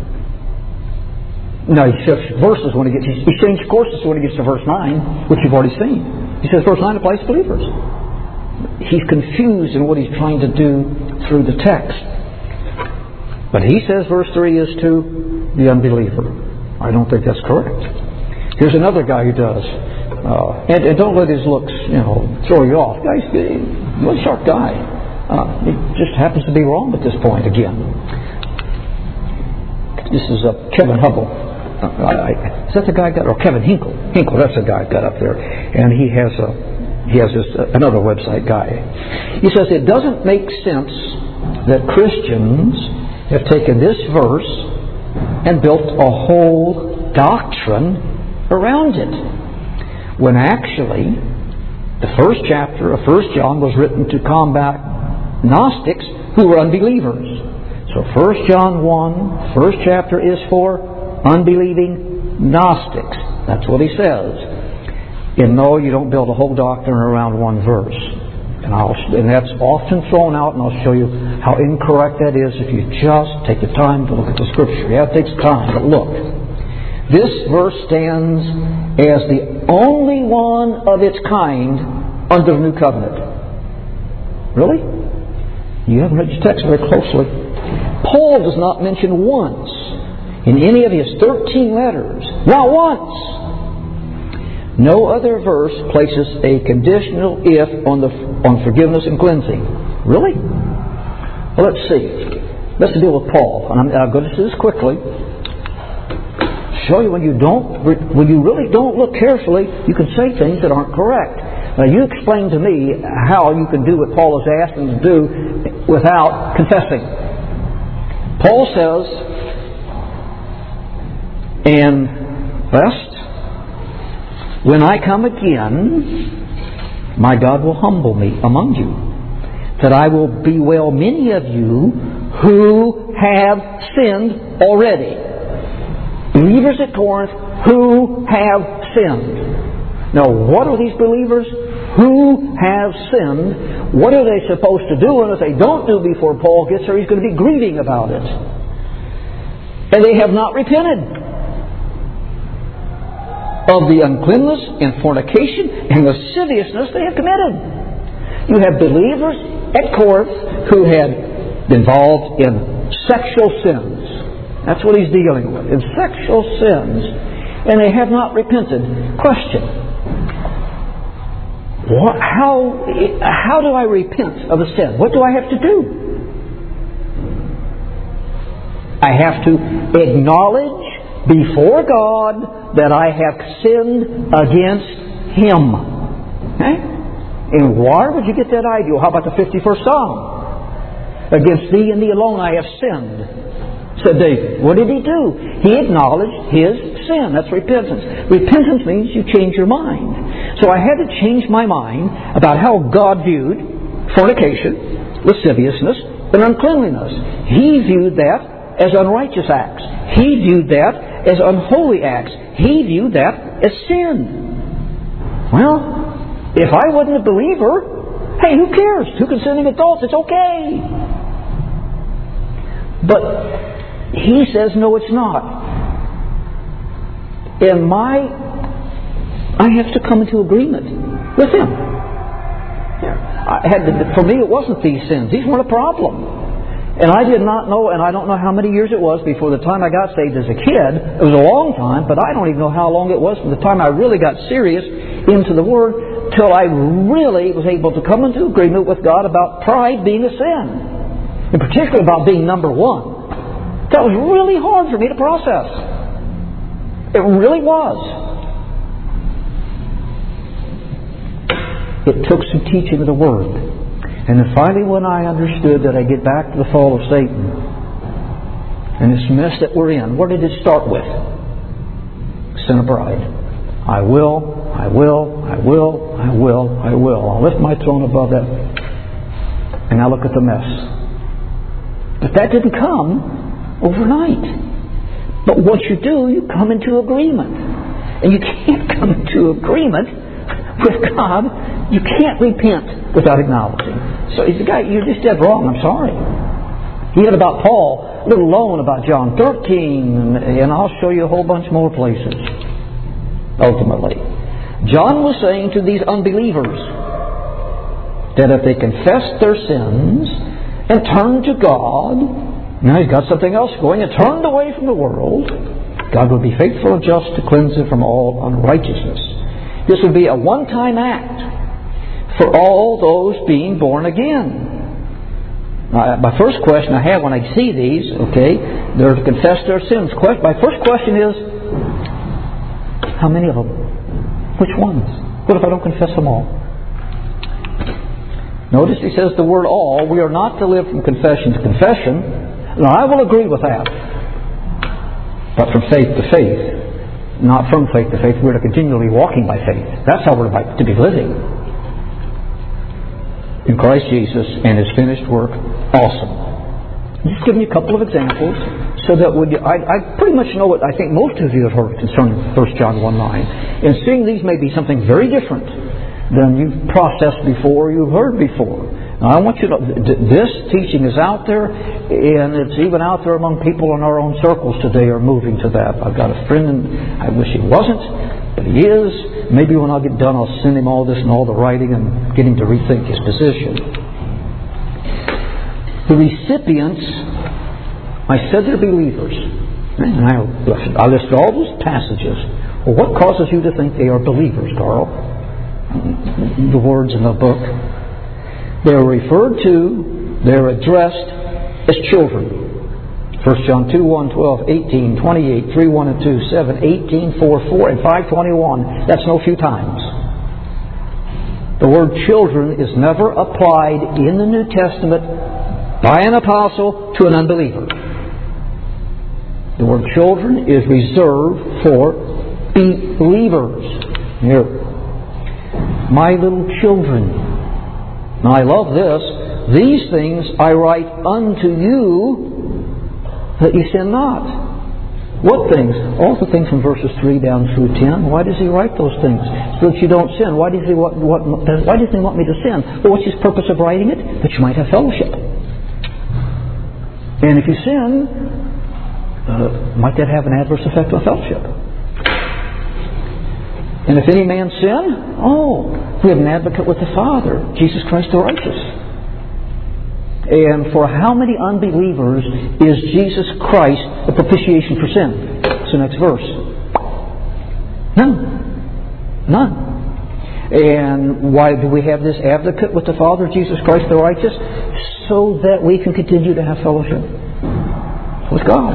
Now he shifts verses when he gets, he changes courses when he gets to verse nine, which you've already seen. He says verse nine applies to believers. He's confused in what he's trying to do through the text. But he says verse three is to the unbeliever. I don't think that's correct. Here's another guy who does. Uh, and, and don't let his looks, you know, throw you off. Guy's a really sharp guy. Uh, he just happens to be wrong at this point again. This is uh, Kevin Hubble. Uh, I, is that the guy got, or Kevin Hinkle? Hinkle, that's the guy got up there. And he has a, he has this, uh, another website guy. He says it doesn't make sense that Christians have taken this verse and built a whole doctrine around it, when actually the first chapter of First John was written to combat Gnostics who were unbelievers. So First John one, first chapter is for unbelieving Gnostics. That's what he says. And no, you don't build a whole doctrine around one verse. And, I'll, and that's often thrown out, and I'll show you how incorrect that is if you just take the time to look at the Scripture. Yeah, it takes time, but look. This verse stands as the only one of its kind under the New Covenant. Really? You haven't read your text very closely. Paul does not mention once in any of his thirteen letters, not once, no other verse places a conditional if on the on forgiveness and cleansing. Really? Well, let's see. Let's deal with Paul. And I'm, I'm going to do this quickly. Show you when you don't, when you really don't look carefully, you can say things that aren't correct. Now, you explain to me how you can do what Paul is asking to do without confessing. Paul says, and lest When I come again, my God will humble me among you, that I will bewail many of you who have sinned already. Believers at Corinth who have sinned. Now, what are these believers who have sinned? What are they supposed to do? And if they don't do before Paul gets there, he's going to be grieving about it. And they have not repented of the uncleanness and fornication and lasciviousness they have committed. You have believers at Corinth who had been involved in sexual sins. That's what he's dealing with, in sexual sins. And they have not repented. Question. What, how, how do I repent of a sin? What do I have to do? I have to acknowledge before God that I have sinned against Him. Okay? And where would you get that idea? How about the fifty-first Psalm? Against Thee and Thee alone I have sinned, said David. What did he do? He acknowledged his sin. That's repentance. Repentance means you change your mind. So I had to change my mind about how God viewed fornication, lasciviousness, and uncleanliness. He viewed that as unrighteous acts. He viewed that as unholy acts. He viewed that as sin. Well, if I wasn't a believer, hey, who cares? Two consenting adults, it's okay. But he says, no, it's not. And my, I have to come into agreement with him. I had to, for me, it wasn't these sins. These weren't a problem. And I did not know, and I don't know how many years it was before the time I got saved as a kid. It was a long time, but I don't even know how long it was from the time I really got serious into the Word till I really was able to come into agreement with God about pride being a sin. In particular about being number one. That was really hard for me to process. It really was. It took some teaching of the Word. And then finally when I understood that I get back to the fall of Satan and this mess that we're in, what did it start with? Sin of pride. I will, I will, I will, I will, I will. I'll lift my throne above that and I look at the mess. But that didn't come overnight. But what you do, you come into agreement. And you can't come into agreement with God. You can't repent without acknowledging. So he's the guy, you're just dead wrong, I'm sorry. Even about Paul, let alone about John thirteen, and, and I'll show you a whole bunch more places. Ultimately, John was saying to these unbelievers that if they confess their sins and turn to God, now he's got something else going, and turned away from the world, God would be faithful and just to cleanse them from all unrighteousness. This would be a one-time act for all those being born again. Now, my first question I have when I see these, okay, they're to confess their sins. My first question is, how many of them? Which ones? What if I don't confess them all? Notice he says the word all. We are not to live from confession to confession. Now, I will agree with that. But from faith to faith, not from faith to faith. We're to continually walking by faith. That's how we're to be living. In Christ Jesus and His finished work. Awesome. I'm just giving you a couple of examples so that when you, I, I pretty much know what I think most of you have heard concerning First John one nine. And seeing these may be something very different than you've processed before, you've heard before. Now, I want you to know, this teaching is out there, and it's even out there among people in our own circles today are moving to that. I've got a friend, and I wish he wasn't, but he is. Maybe when I get done, I'll send him all this and all the writing and get him to rethink his position. The recipients, I said they're believers. And I, I listed all those passages. Well, what causes you to think they are believers, Carl? The words in the book. They're referred to, they're addressed as children. First John two, one, twelve, eighteen, twenty-eight, three, one, and two, seven, eighteen, four, four, and five, twenty-one. That's no few times. The word children is never applied in the New Testament by an apostle to an unbeliever. The word children is reserved for believers. Here. My little children. Now I love this. These things I write unto you that ye sin not. What things? All the things from verses three down through ten. Why does he write those things? So that you don't sin. Why does he want, what, why does he want me to sin? Well, what's his purpose of writing it? That you might have fellowship. And if you sin, uh, might that have an adverse effect on fellowship? And if any man sin, oh, we have an advocate with the Father, Jesus Christ the righteous. And for how many unbelievers is Jesus Christ the propitiation for sin? It's the next verse. None. None. And why do we have this advocate with the Father, Jesus Christ the righteous? So that we can continue to have fellowship with God.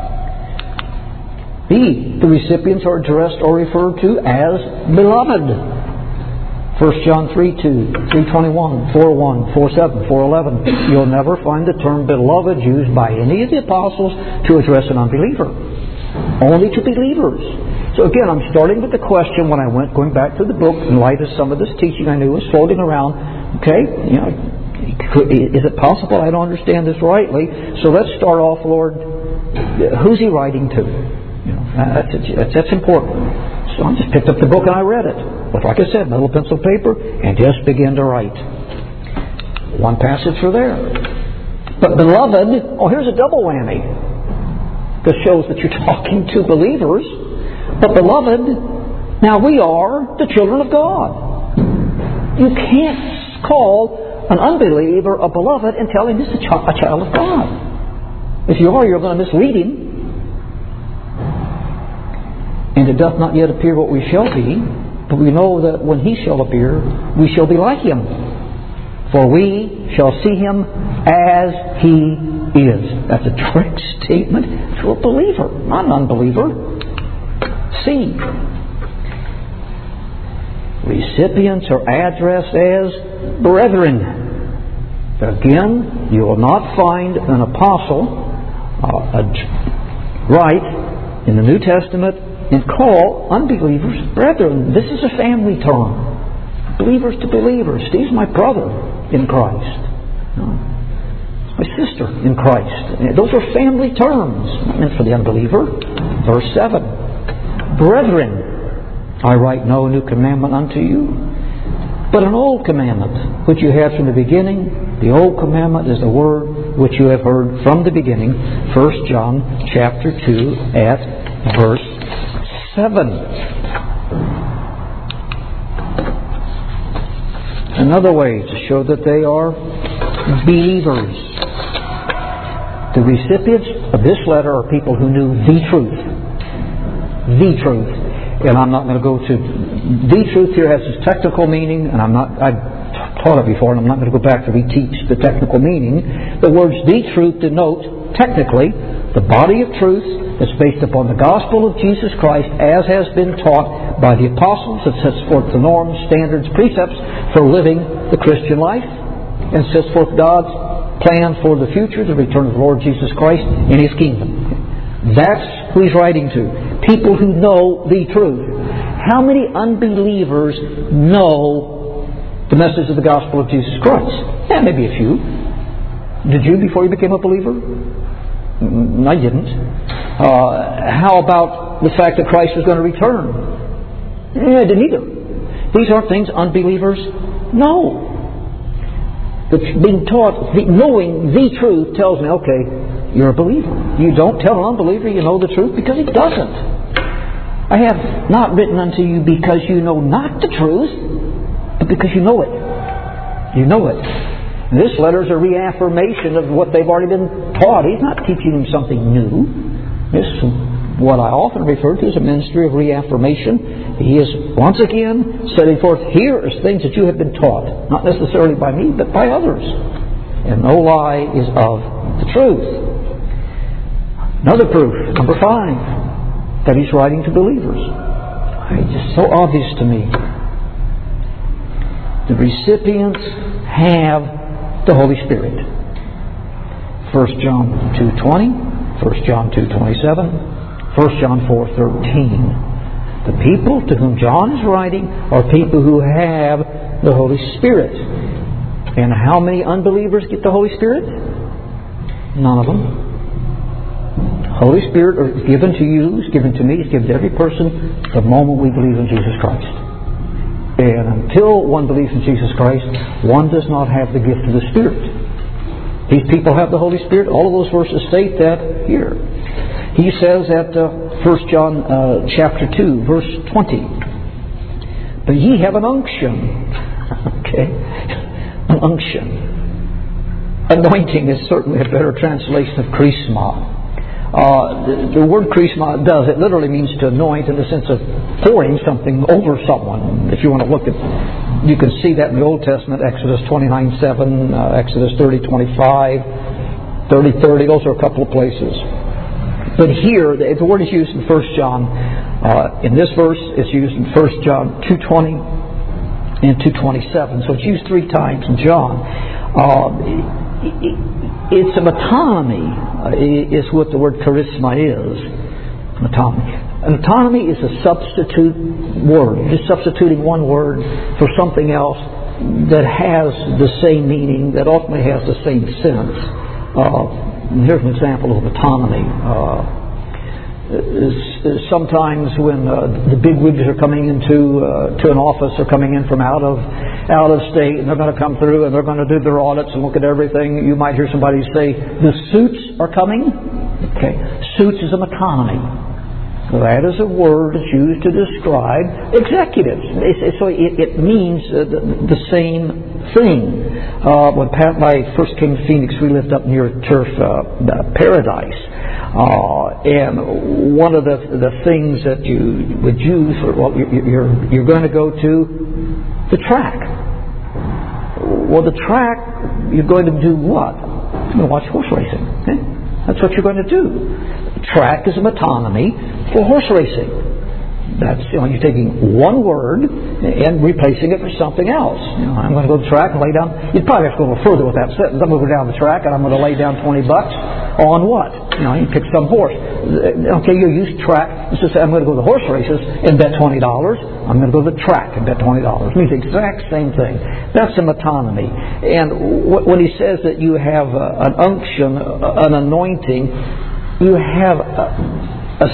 B. The recipients are addressed or referred to as beloved. First John three two, three twenty-one, four one, four seven, four eleven. You'll never find the term beloved used by any of the apostles to address an unbeliever. Only to believers. So again, I'm starting with the question when I went, going back to the book, in light of some of this teaching I knew was floating around. Okay, you know, is it possible I don't understand this rightly? So let's start off, Lord. Who's he writing to? You know, that's, that's, that's important. So I just picked up the book and I read it. With, like I said, little pencil paper, and just began to write. One passage for there. But beloved, oh, here's a double whammy. This shows that you're talking to believers. But beloved, now we are the children of God. You can't call an unbeliever a beloved and tell him he's a child, a child of God. If you are, you're going to mislead him. And it doth not yet appear what we shall be, but we know that when he shall appear, we shall be like him. For we shall see him as he is. That's a direct statement to a believer, not an unbeliever. C. Recipients are addressed as brethren. Again, you will not find an apostle uh, write in the New Testament and call unbelievers brethren. This is a family term. Believers to believers. Steve's my brother in Christ. No. My sister in Christ. Those are family terms. Not meant for the unbeliever. Verse seven. Brethren, I write no new commandment unto you, but an old commandment which you had from the beginning. The old commandment is the word which you have heard from the beginning. First John chapter two at verse seven. Another way to show that they are believers. The recipients of this letter are people who knew the truth. The truth. And I'm not going to go to... The truth here has its technical meaning, and I'm not... I've taught it before, and I'm not going to go back to reteach the technical meaning. The words the truth denote, technically, the body of truth that's based upon the gospel of Jesus Christ as has been taught by the apostles. It sets forth the norms, standards, precepts for living the Christian life, and sets forth God's plan for the future, the return of the Lord Jesus Christ in His kingdom. That's who He's writing to. People who know the truth. How many unbelievers know the message of the gospel of Jesus Christ? Yeah, maybe a few. Did you before you became a believer? I didn't. Uh, how about the fact that Christ was going to return? Yeah, I didn't either. These aren't things unbelievers know. But being taught, the, knowing the truth tells me, okay, you're a believer. You don't tell an unbeliever you know the truth because he doesn't. I have not written unto you because you know not the truth, but because you know it. You know it. This letter is a reaffirmation of what they've already been taught. He's not teaching them something new. This is what I often refer to as a ministry of reaffirmation. He is once again setting forth, here is things that you have been taught. Not necessarily by me, but by others. And no lie is of the truth. Another proof, number five, that he's writing to believers. It's just so obvious to me. The recipients have the Holy Spirit. First John two twenty, First John two twenty-seven, First John four thirteen. The people to whom John is writing are people who have the Holy Spirit. And how many unbelievers get the Holy Spirit? None of them. Holy Spirit is given to you, is given to me, is given to every person the moment we believe in Jesus Christ. And until one believes in Jesus Christ, one does not have the gift of the Spirit. These people have the Holy Spirit. All of those verses state that here. He says at uh, First John uh, chapter two, verse twenty, "But ye have an unction." Okay? An unction. Anointing is certainly a better translation of charisma. Uh, the, the word charisma does, it literally means to anoint in the sense of pouring something over someone. If you want to look at, you can see that in the Old Testament, Exodus twenty-nine seven, uh, Exodus thirty twenty-five, thirty thirty, those are a couple of places. But here, the, the word is used in First John. Uh, in this verse, it's used in First John two twenty and two twenty-seven. So it's used three times in John. Uh, It's a metonymy, uh, is what the word charisma is. Metonymy. An autonomy is a substitute word. Just substituting one word for something else that has the same meaning, that ultimately has the same sense. Uh, here's an example of metonymy. Uh, Sometimes when uh, the big wigs are coming into uh, to an office, or coming in from out of out of state, and they're going to come through and they're going to do their audits and look at everything. You might hear somebody say, "The suits are coming." Okay, suits is a metonymy. That is a word that's used to describe executives. It's, so it, it means uh, the, the same thing. Uh, when Pat and I first came to Phoenix, we lived up near Turf uh, Paradise. Uh, and one of the the things that you would use, for, well, you're, you're, you're going to go to the track. Well, the track, you're going to do what? You're going to watch horse racing. Okay? That's what you're going to do. Track is a metonymy for horse racing. That's, you know, you're taking one word and replacing it for something else. You know, I'm going to go to the track and lay down. You'd probably have to go a little further with that sentence. I'm going to go down the track and I'm going to lay down twenty bucks on what? You know, you pick some horse. Okay, you use track. It's just say, I'm going to go to the horse races and bet twenty dollars. I'm going to go to the track and bet twenty dollars. It means the exact same thing. That's a metonymy. And when he says that you have an unction, an anointing, you have a, a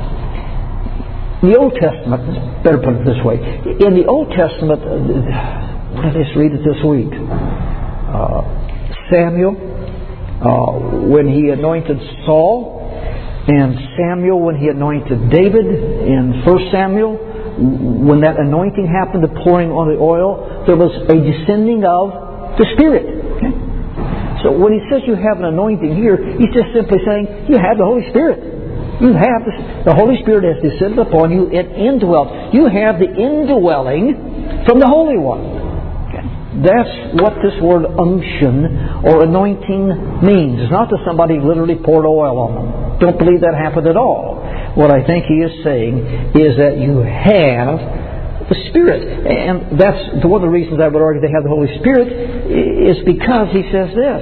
in the Old Testament, better put it this way, in the Old Testament, what did I just read it this week? Uh, Samuel, uh, when he anointed Saul, and Samuel when he anointed David in First Samuel, when that anointing happened, the pouring on the oil, there was a descending of the Spirit. Okay? So when he says you have an anointing here, he's just simply saying you have the Holy Spirit. You have this, the Holy Spirit has descended upon you and indwelt. You have the indwelling from the Holy One. Okay. That's what this word unction or anointing means. It's not that somebody literally poured oil on them. Don't believe that happened at all. What I think he is saying is that you have the Spirit. And that's one of the reasons I would argue they have the Holy Spirit is because he says this.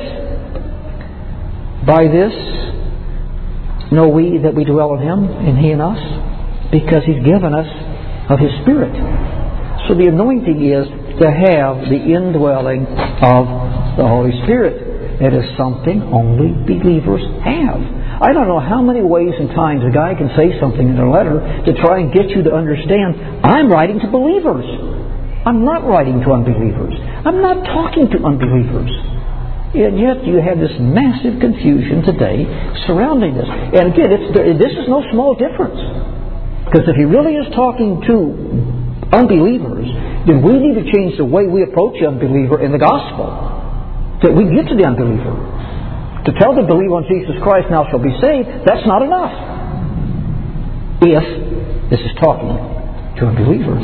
By this know we that we dwell in Him, and He in us, because He's given us of His Spirit. So the anointing is to have the indwelling of the Holy Spirit. It is something only believers have. I don't know how many ways and times a guy can say something in a letter to try and get you to understand, I'm writing to believers. I'm not writing to unbelievers. I'm not talking to unbelievers. And yet you have this massive confusion today surrounding this. And again, it's, this is no small difference. Because if he really is talking to unbelievers, then we need to change the way we approach the unbeliever in the gospel. That we get to the unbeliever. To tell them to believe on Jesus Christ now shall be saved, that's not enough. If this is talking to unbelievers.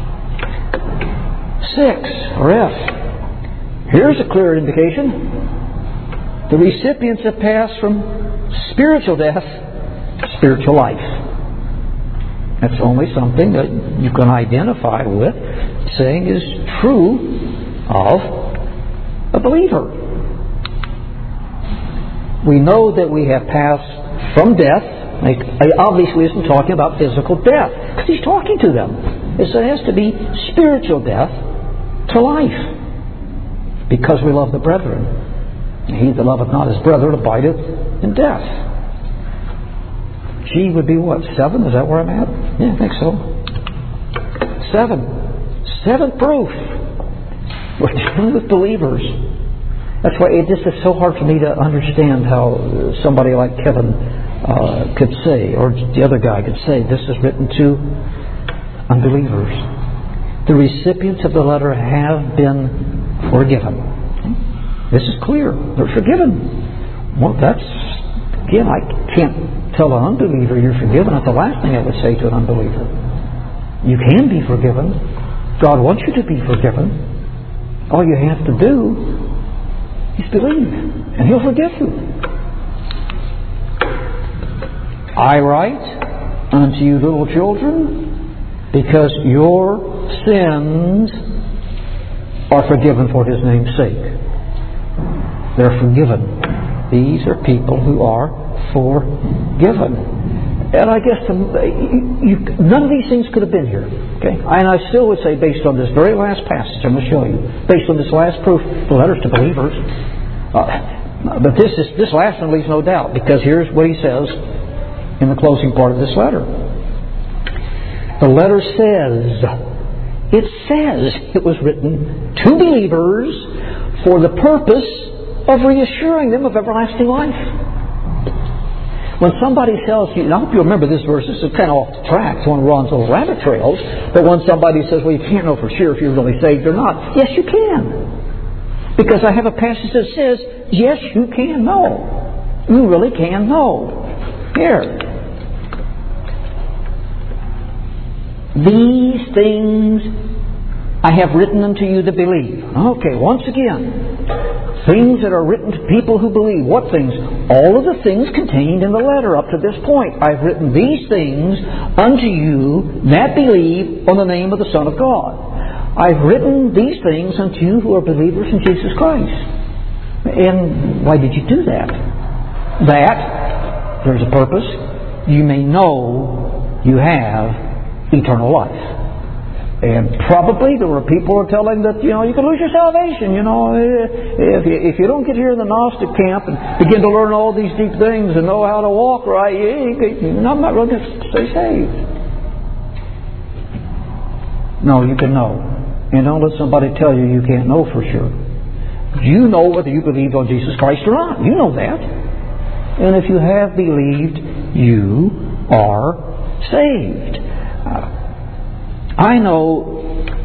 Six, or F. Here's a clear indication. The recipients have passed from spiritual death to spiritual life. That's only something that you can identify with, saying is true of a believer. We know that we have passed from death Like, he obviously isn't talking about physical death, because he's talking to them. It has to be spiritual death to life, because we love the brethren. He that loveth not his brethren abideth in death. G would be what? Seven? Is that where I'm at? Yeah, I think so. Seven. Seventh proof. We're dealing with believers. That's why it just is so hard for me to understand how somebody like Kevin uh, could say, or the other guy could say, this is written to unbelievers. The recipients of the letter have been forgiven. This is clear. They're forgiven. Well, that's, again, I can't tell an unbeliever you're forgiven. That's the last thing I would say to an unbeliever. You can be forgiven. God wants you to be forgiven. All you have to do is believe, and He'll forgive you. I write unto you, little children, because your sins are forgiven for His name's sake. They're forgiven. These are people who are forgiven. And I guess the, you, none of these things could have been here. Okay, and I still would say, based on this very last passage I'm going to show you, based on this last proof, the letters to believers. Uh, but this is this last one leaves no doubt, because here's what he says in the closing part of this letter. The letter says, it says it was written to believers for the purpose of reassuring them of everlasting life. When somebody tells you, and I hope you remember this verse, this is kind of off the track, one runs little rabbit trails, but when somebody says, well, you can't know for sure if you're really saved or not. Yes, you can. Because I have a passage that says, yes, you can know. You really can know. Here. These things I have written unto you to believe. Okay, once again, things that are written to people who believe. What things? All of the things contained in the letter up to this point. I've written these things unto you that believe on the name of the Son of God. I've written these things unto you who are believers in Jesus Christ. And why did you do that? That, there's a purpose, you may know you have eternal life. And probably there were people who were telling that, you know, you can lose your salvation, you know, if you, if you don't get here in the Gnostic camp and begin to learn all these deep things and know how to walk right, you, you, I'm not really going to stay saved. No, you can know. And don't let somebody tell you you can't know for sure. You know whether you believe on Jesus Christ or not. You know that. And if you have believed, you are saved. Uh, I know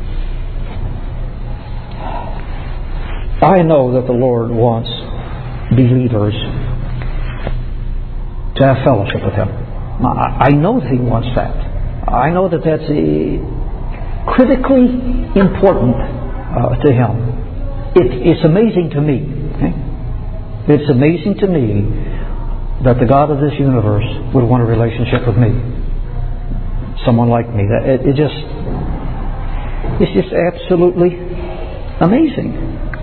I know that the Lord wants believers to have fellowship with Him. I know that He wants that. I know that that's a critically important uh, to Him. It, it's amazing to me. Okay? It's amazing to me that the God of this universe would want a relationship with me. Someone like me. That it, it just It's just absolutely amazing.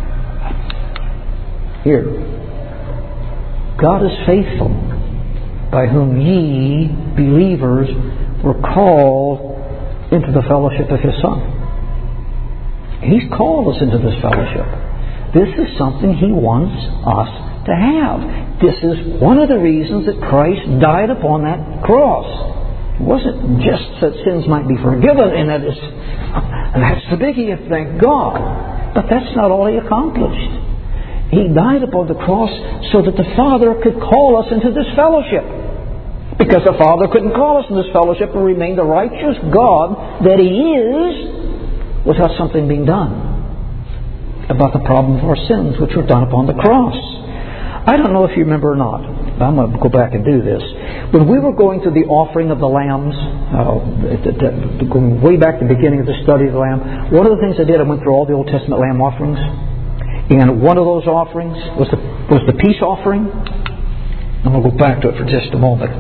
Here. God is faithful, by whom ye, believers, were called into the fellowship of His Son. He's called us into this fellowship. This is something He wants us to have. This is one of the reasons that Christ died upon that cross. It wasn't just that sins might be forgiven, and that is, and that's the biggie, thank God. But that's not all He accomplished. He died upon the cross so that the Father could call us into this fellowship. Because the Father couldn't call us into this fellowship and remain the righteous God that He is without something being done about the problem of our sins, which were done upon the cross. I don't know if you remember or not. I'm going to go back and do this. When we were going through the offering of the lambs, uh, going way back to the beginning of the study of the lamb, one of the things I did, I went through all the Old Testament lamb offerings. And one of those offerings was the, was the peace offering. I'm going to go back to it for just a moment.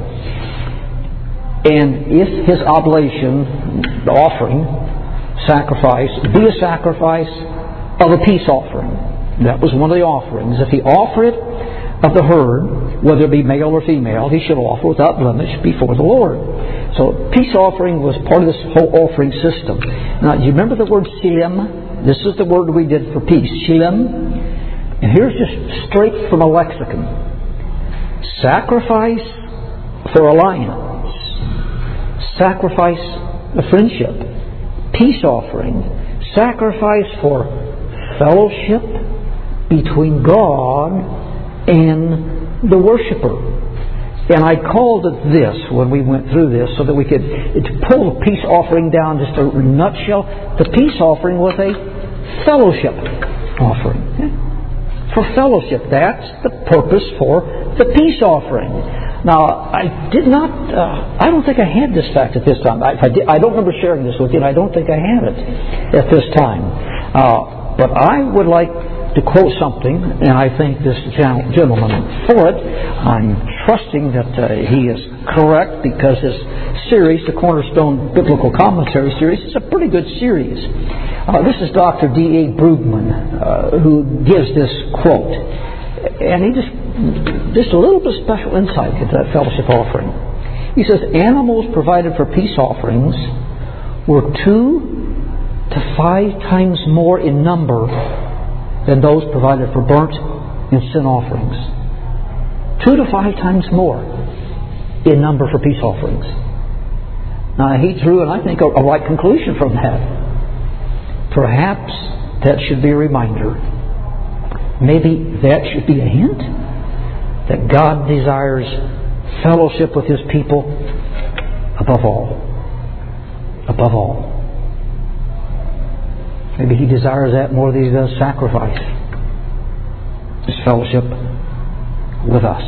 And if his oblation, the offering, sacrifice, be a sacrifice of a peace offering. That was one of the offerings. If he offered it of the herd, whether it be male or female, he shall offer without blemish before the Lord. So peace offering was part of this whole offering system. Now, do you remember the word shilim? This is the word we did for peace. Shilim. And here's just straight from a lexicon. Sacrifice for alliance. Sacrifice for friendship. Peace offering. Sacrifice for fellowship between God and the worshiper. And I called it this when we went through this so that we could to pull the peace offering down just a nutshell. The peace offering was a fellowship offering. For fellowship. That's the purpose for the peace offering. Now, I did not, uh, I don't think I had this fact at this time. I, I, did, I don't remember sharing this with you, and I don't think I had it at this time. Uh, but I would like to quote something, and I thank this gentleman for it. I'm trusting that uh, he is correct, because his series, the Cornerstone Biblical Commentary series, is a pretty good series. Uh, this is Doctor D A Brugman uh, who gives this quote. And he just, just a little bit of special insight into that fellowship offering. He says, animals provided for peace offerings were two to five times more in number than those provided for burnt and sin offerings. Two to five times more in number for peace offerings. Now, he drew, and I think, a, a right conclusion from that. Perhaps that should be a reminder. Maybe that should be a hint that God desires fellowship with His people above all. Above all. Maybe He desires that more than He does sacrifice. His fellowship with us.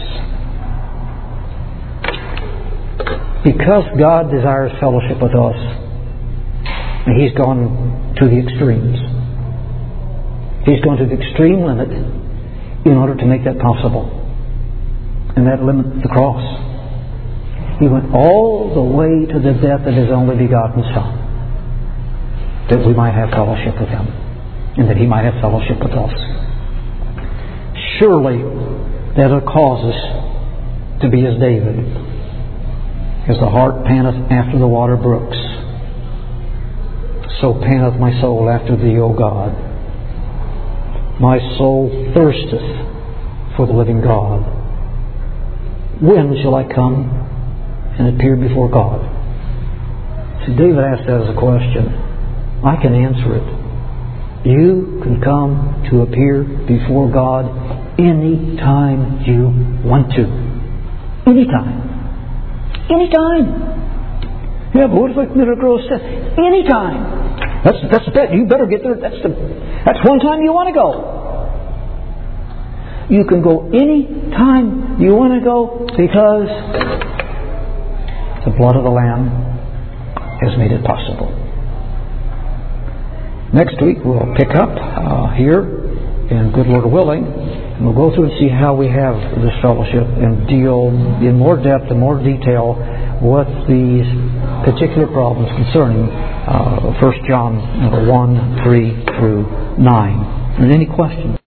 Because God desires fellowship with us, He's gone to the extremes. He's gone to the extreme limit in order to make that possible. And that limit is the cross. He went all the way to the death of His only begotten Son, that we might have fellowship with Him, and that He might have fellowship with us. Surely that will cause us to be as David. As the hart panteth after the water brooks, so panteth my soul after Thee, O God. My soul thirsteth for the living God. When shall I come and appear before God? See, David asked that as a question. I can answer it. You can come to appear before God any time you want to. Any time. Any time. Yeah, but what if I commit a gross sin? Any time. That's that's that. You better get there. That's the that's one time you want to go. You can go any time you want to go, because the blood of the Lamb has made it possible. Next week we'll pick up uh, here, and good Lord willing, and we'll go through and see how we have this fellowship and deal in more depth and more detail with these particular problems concerning uh, First John one, three through nine. And any questions?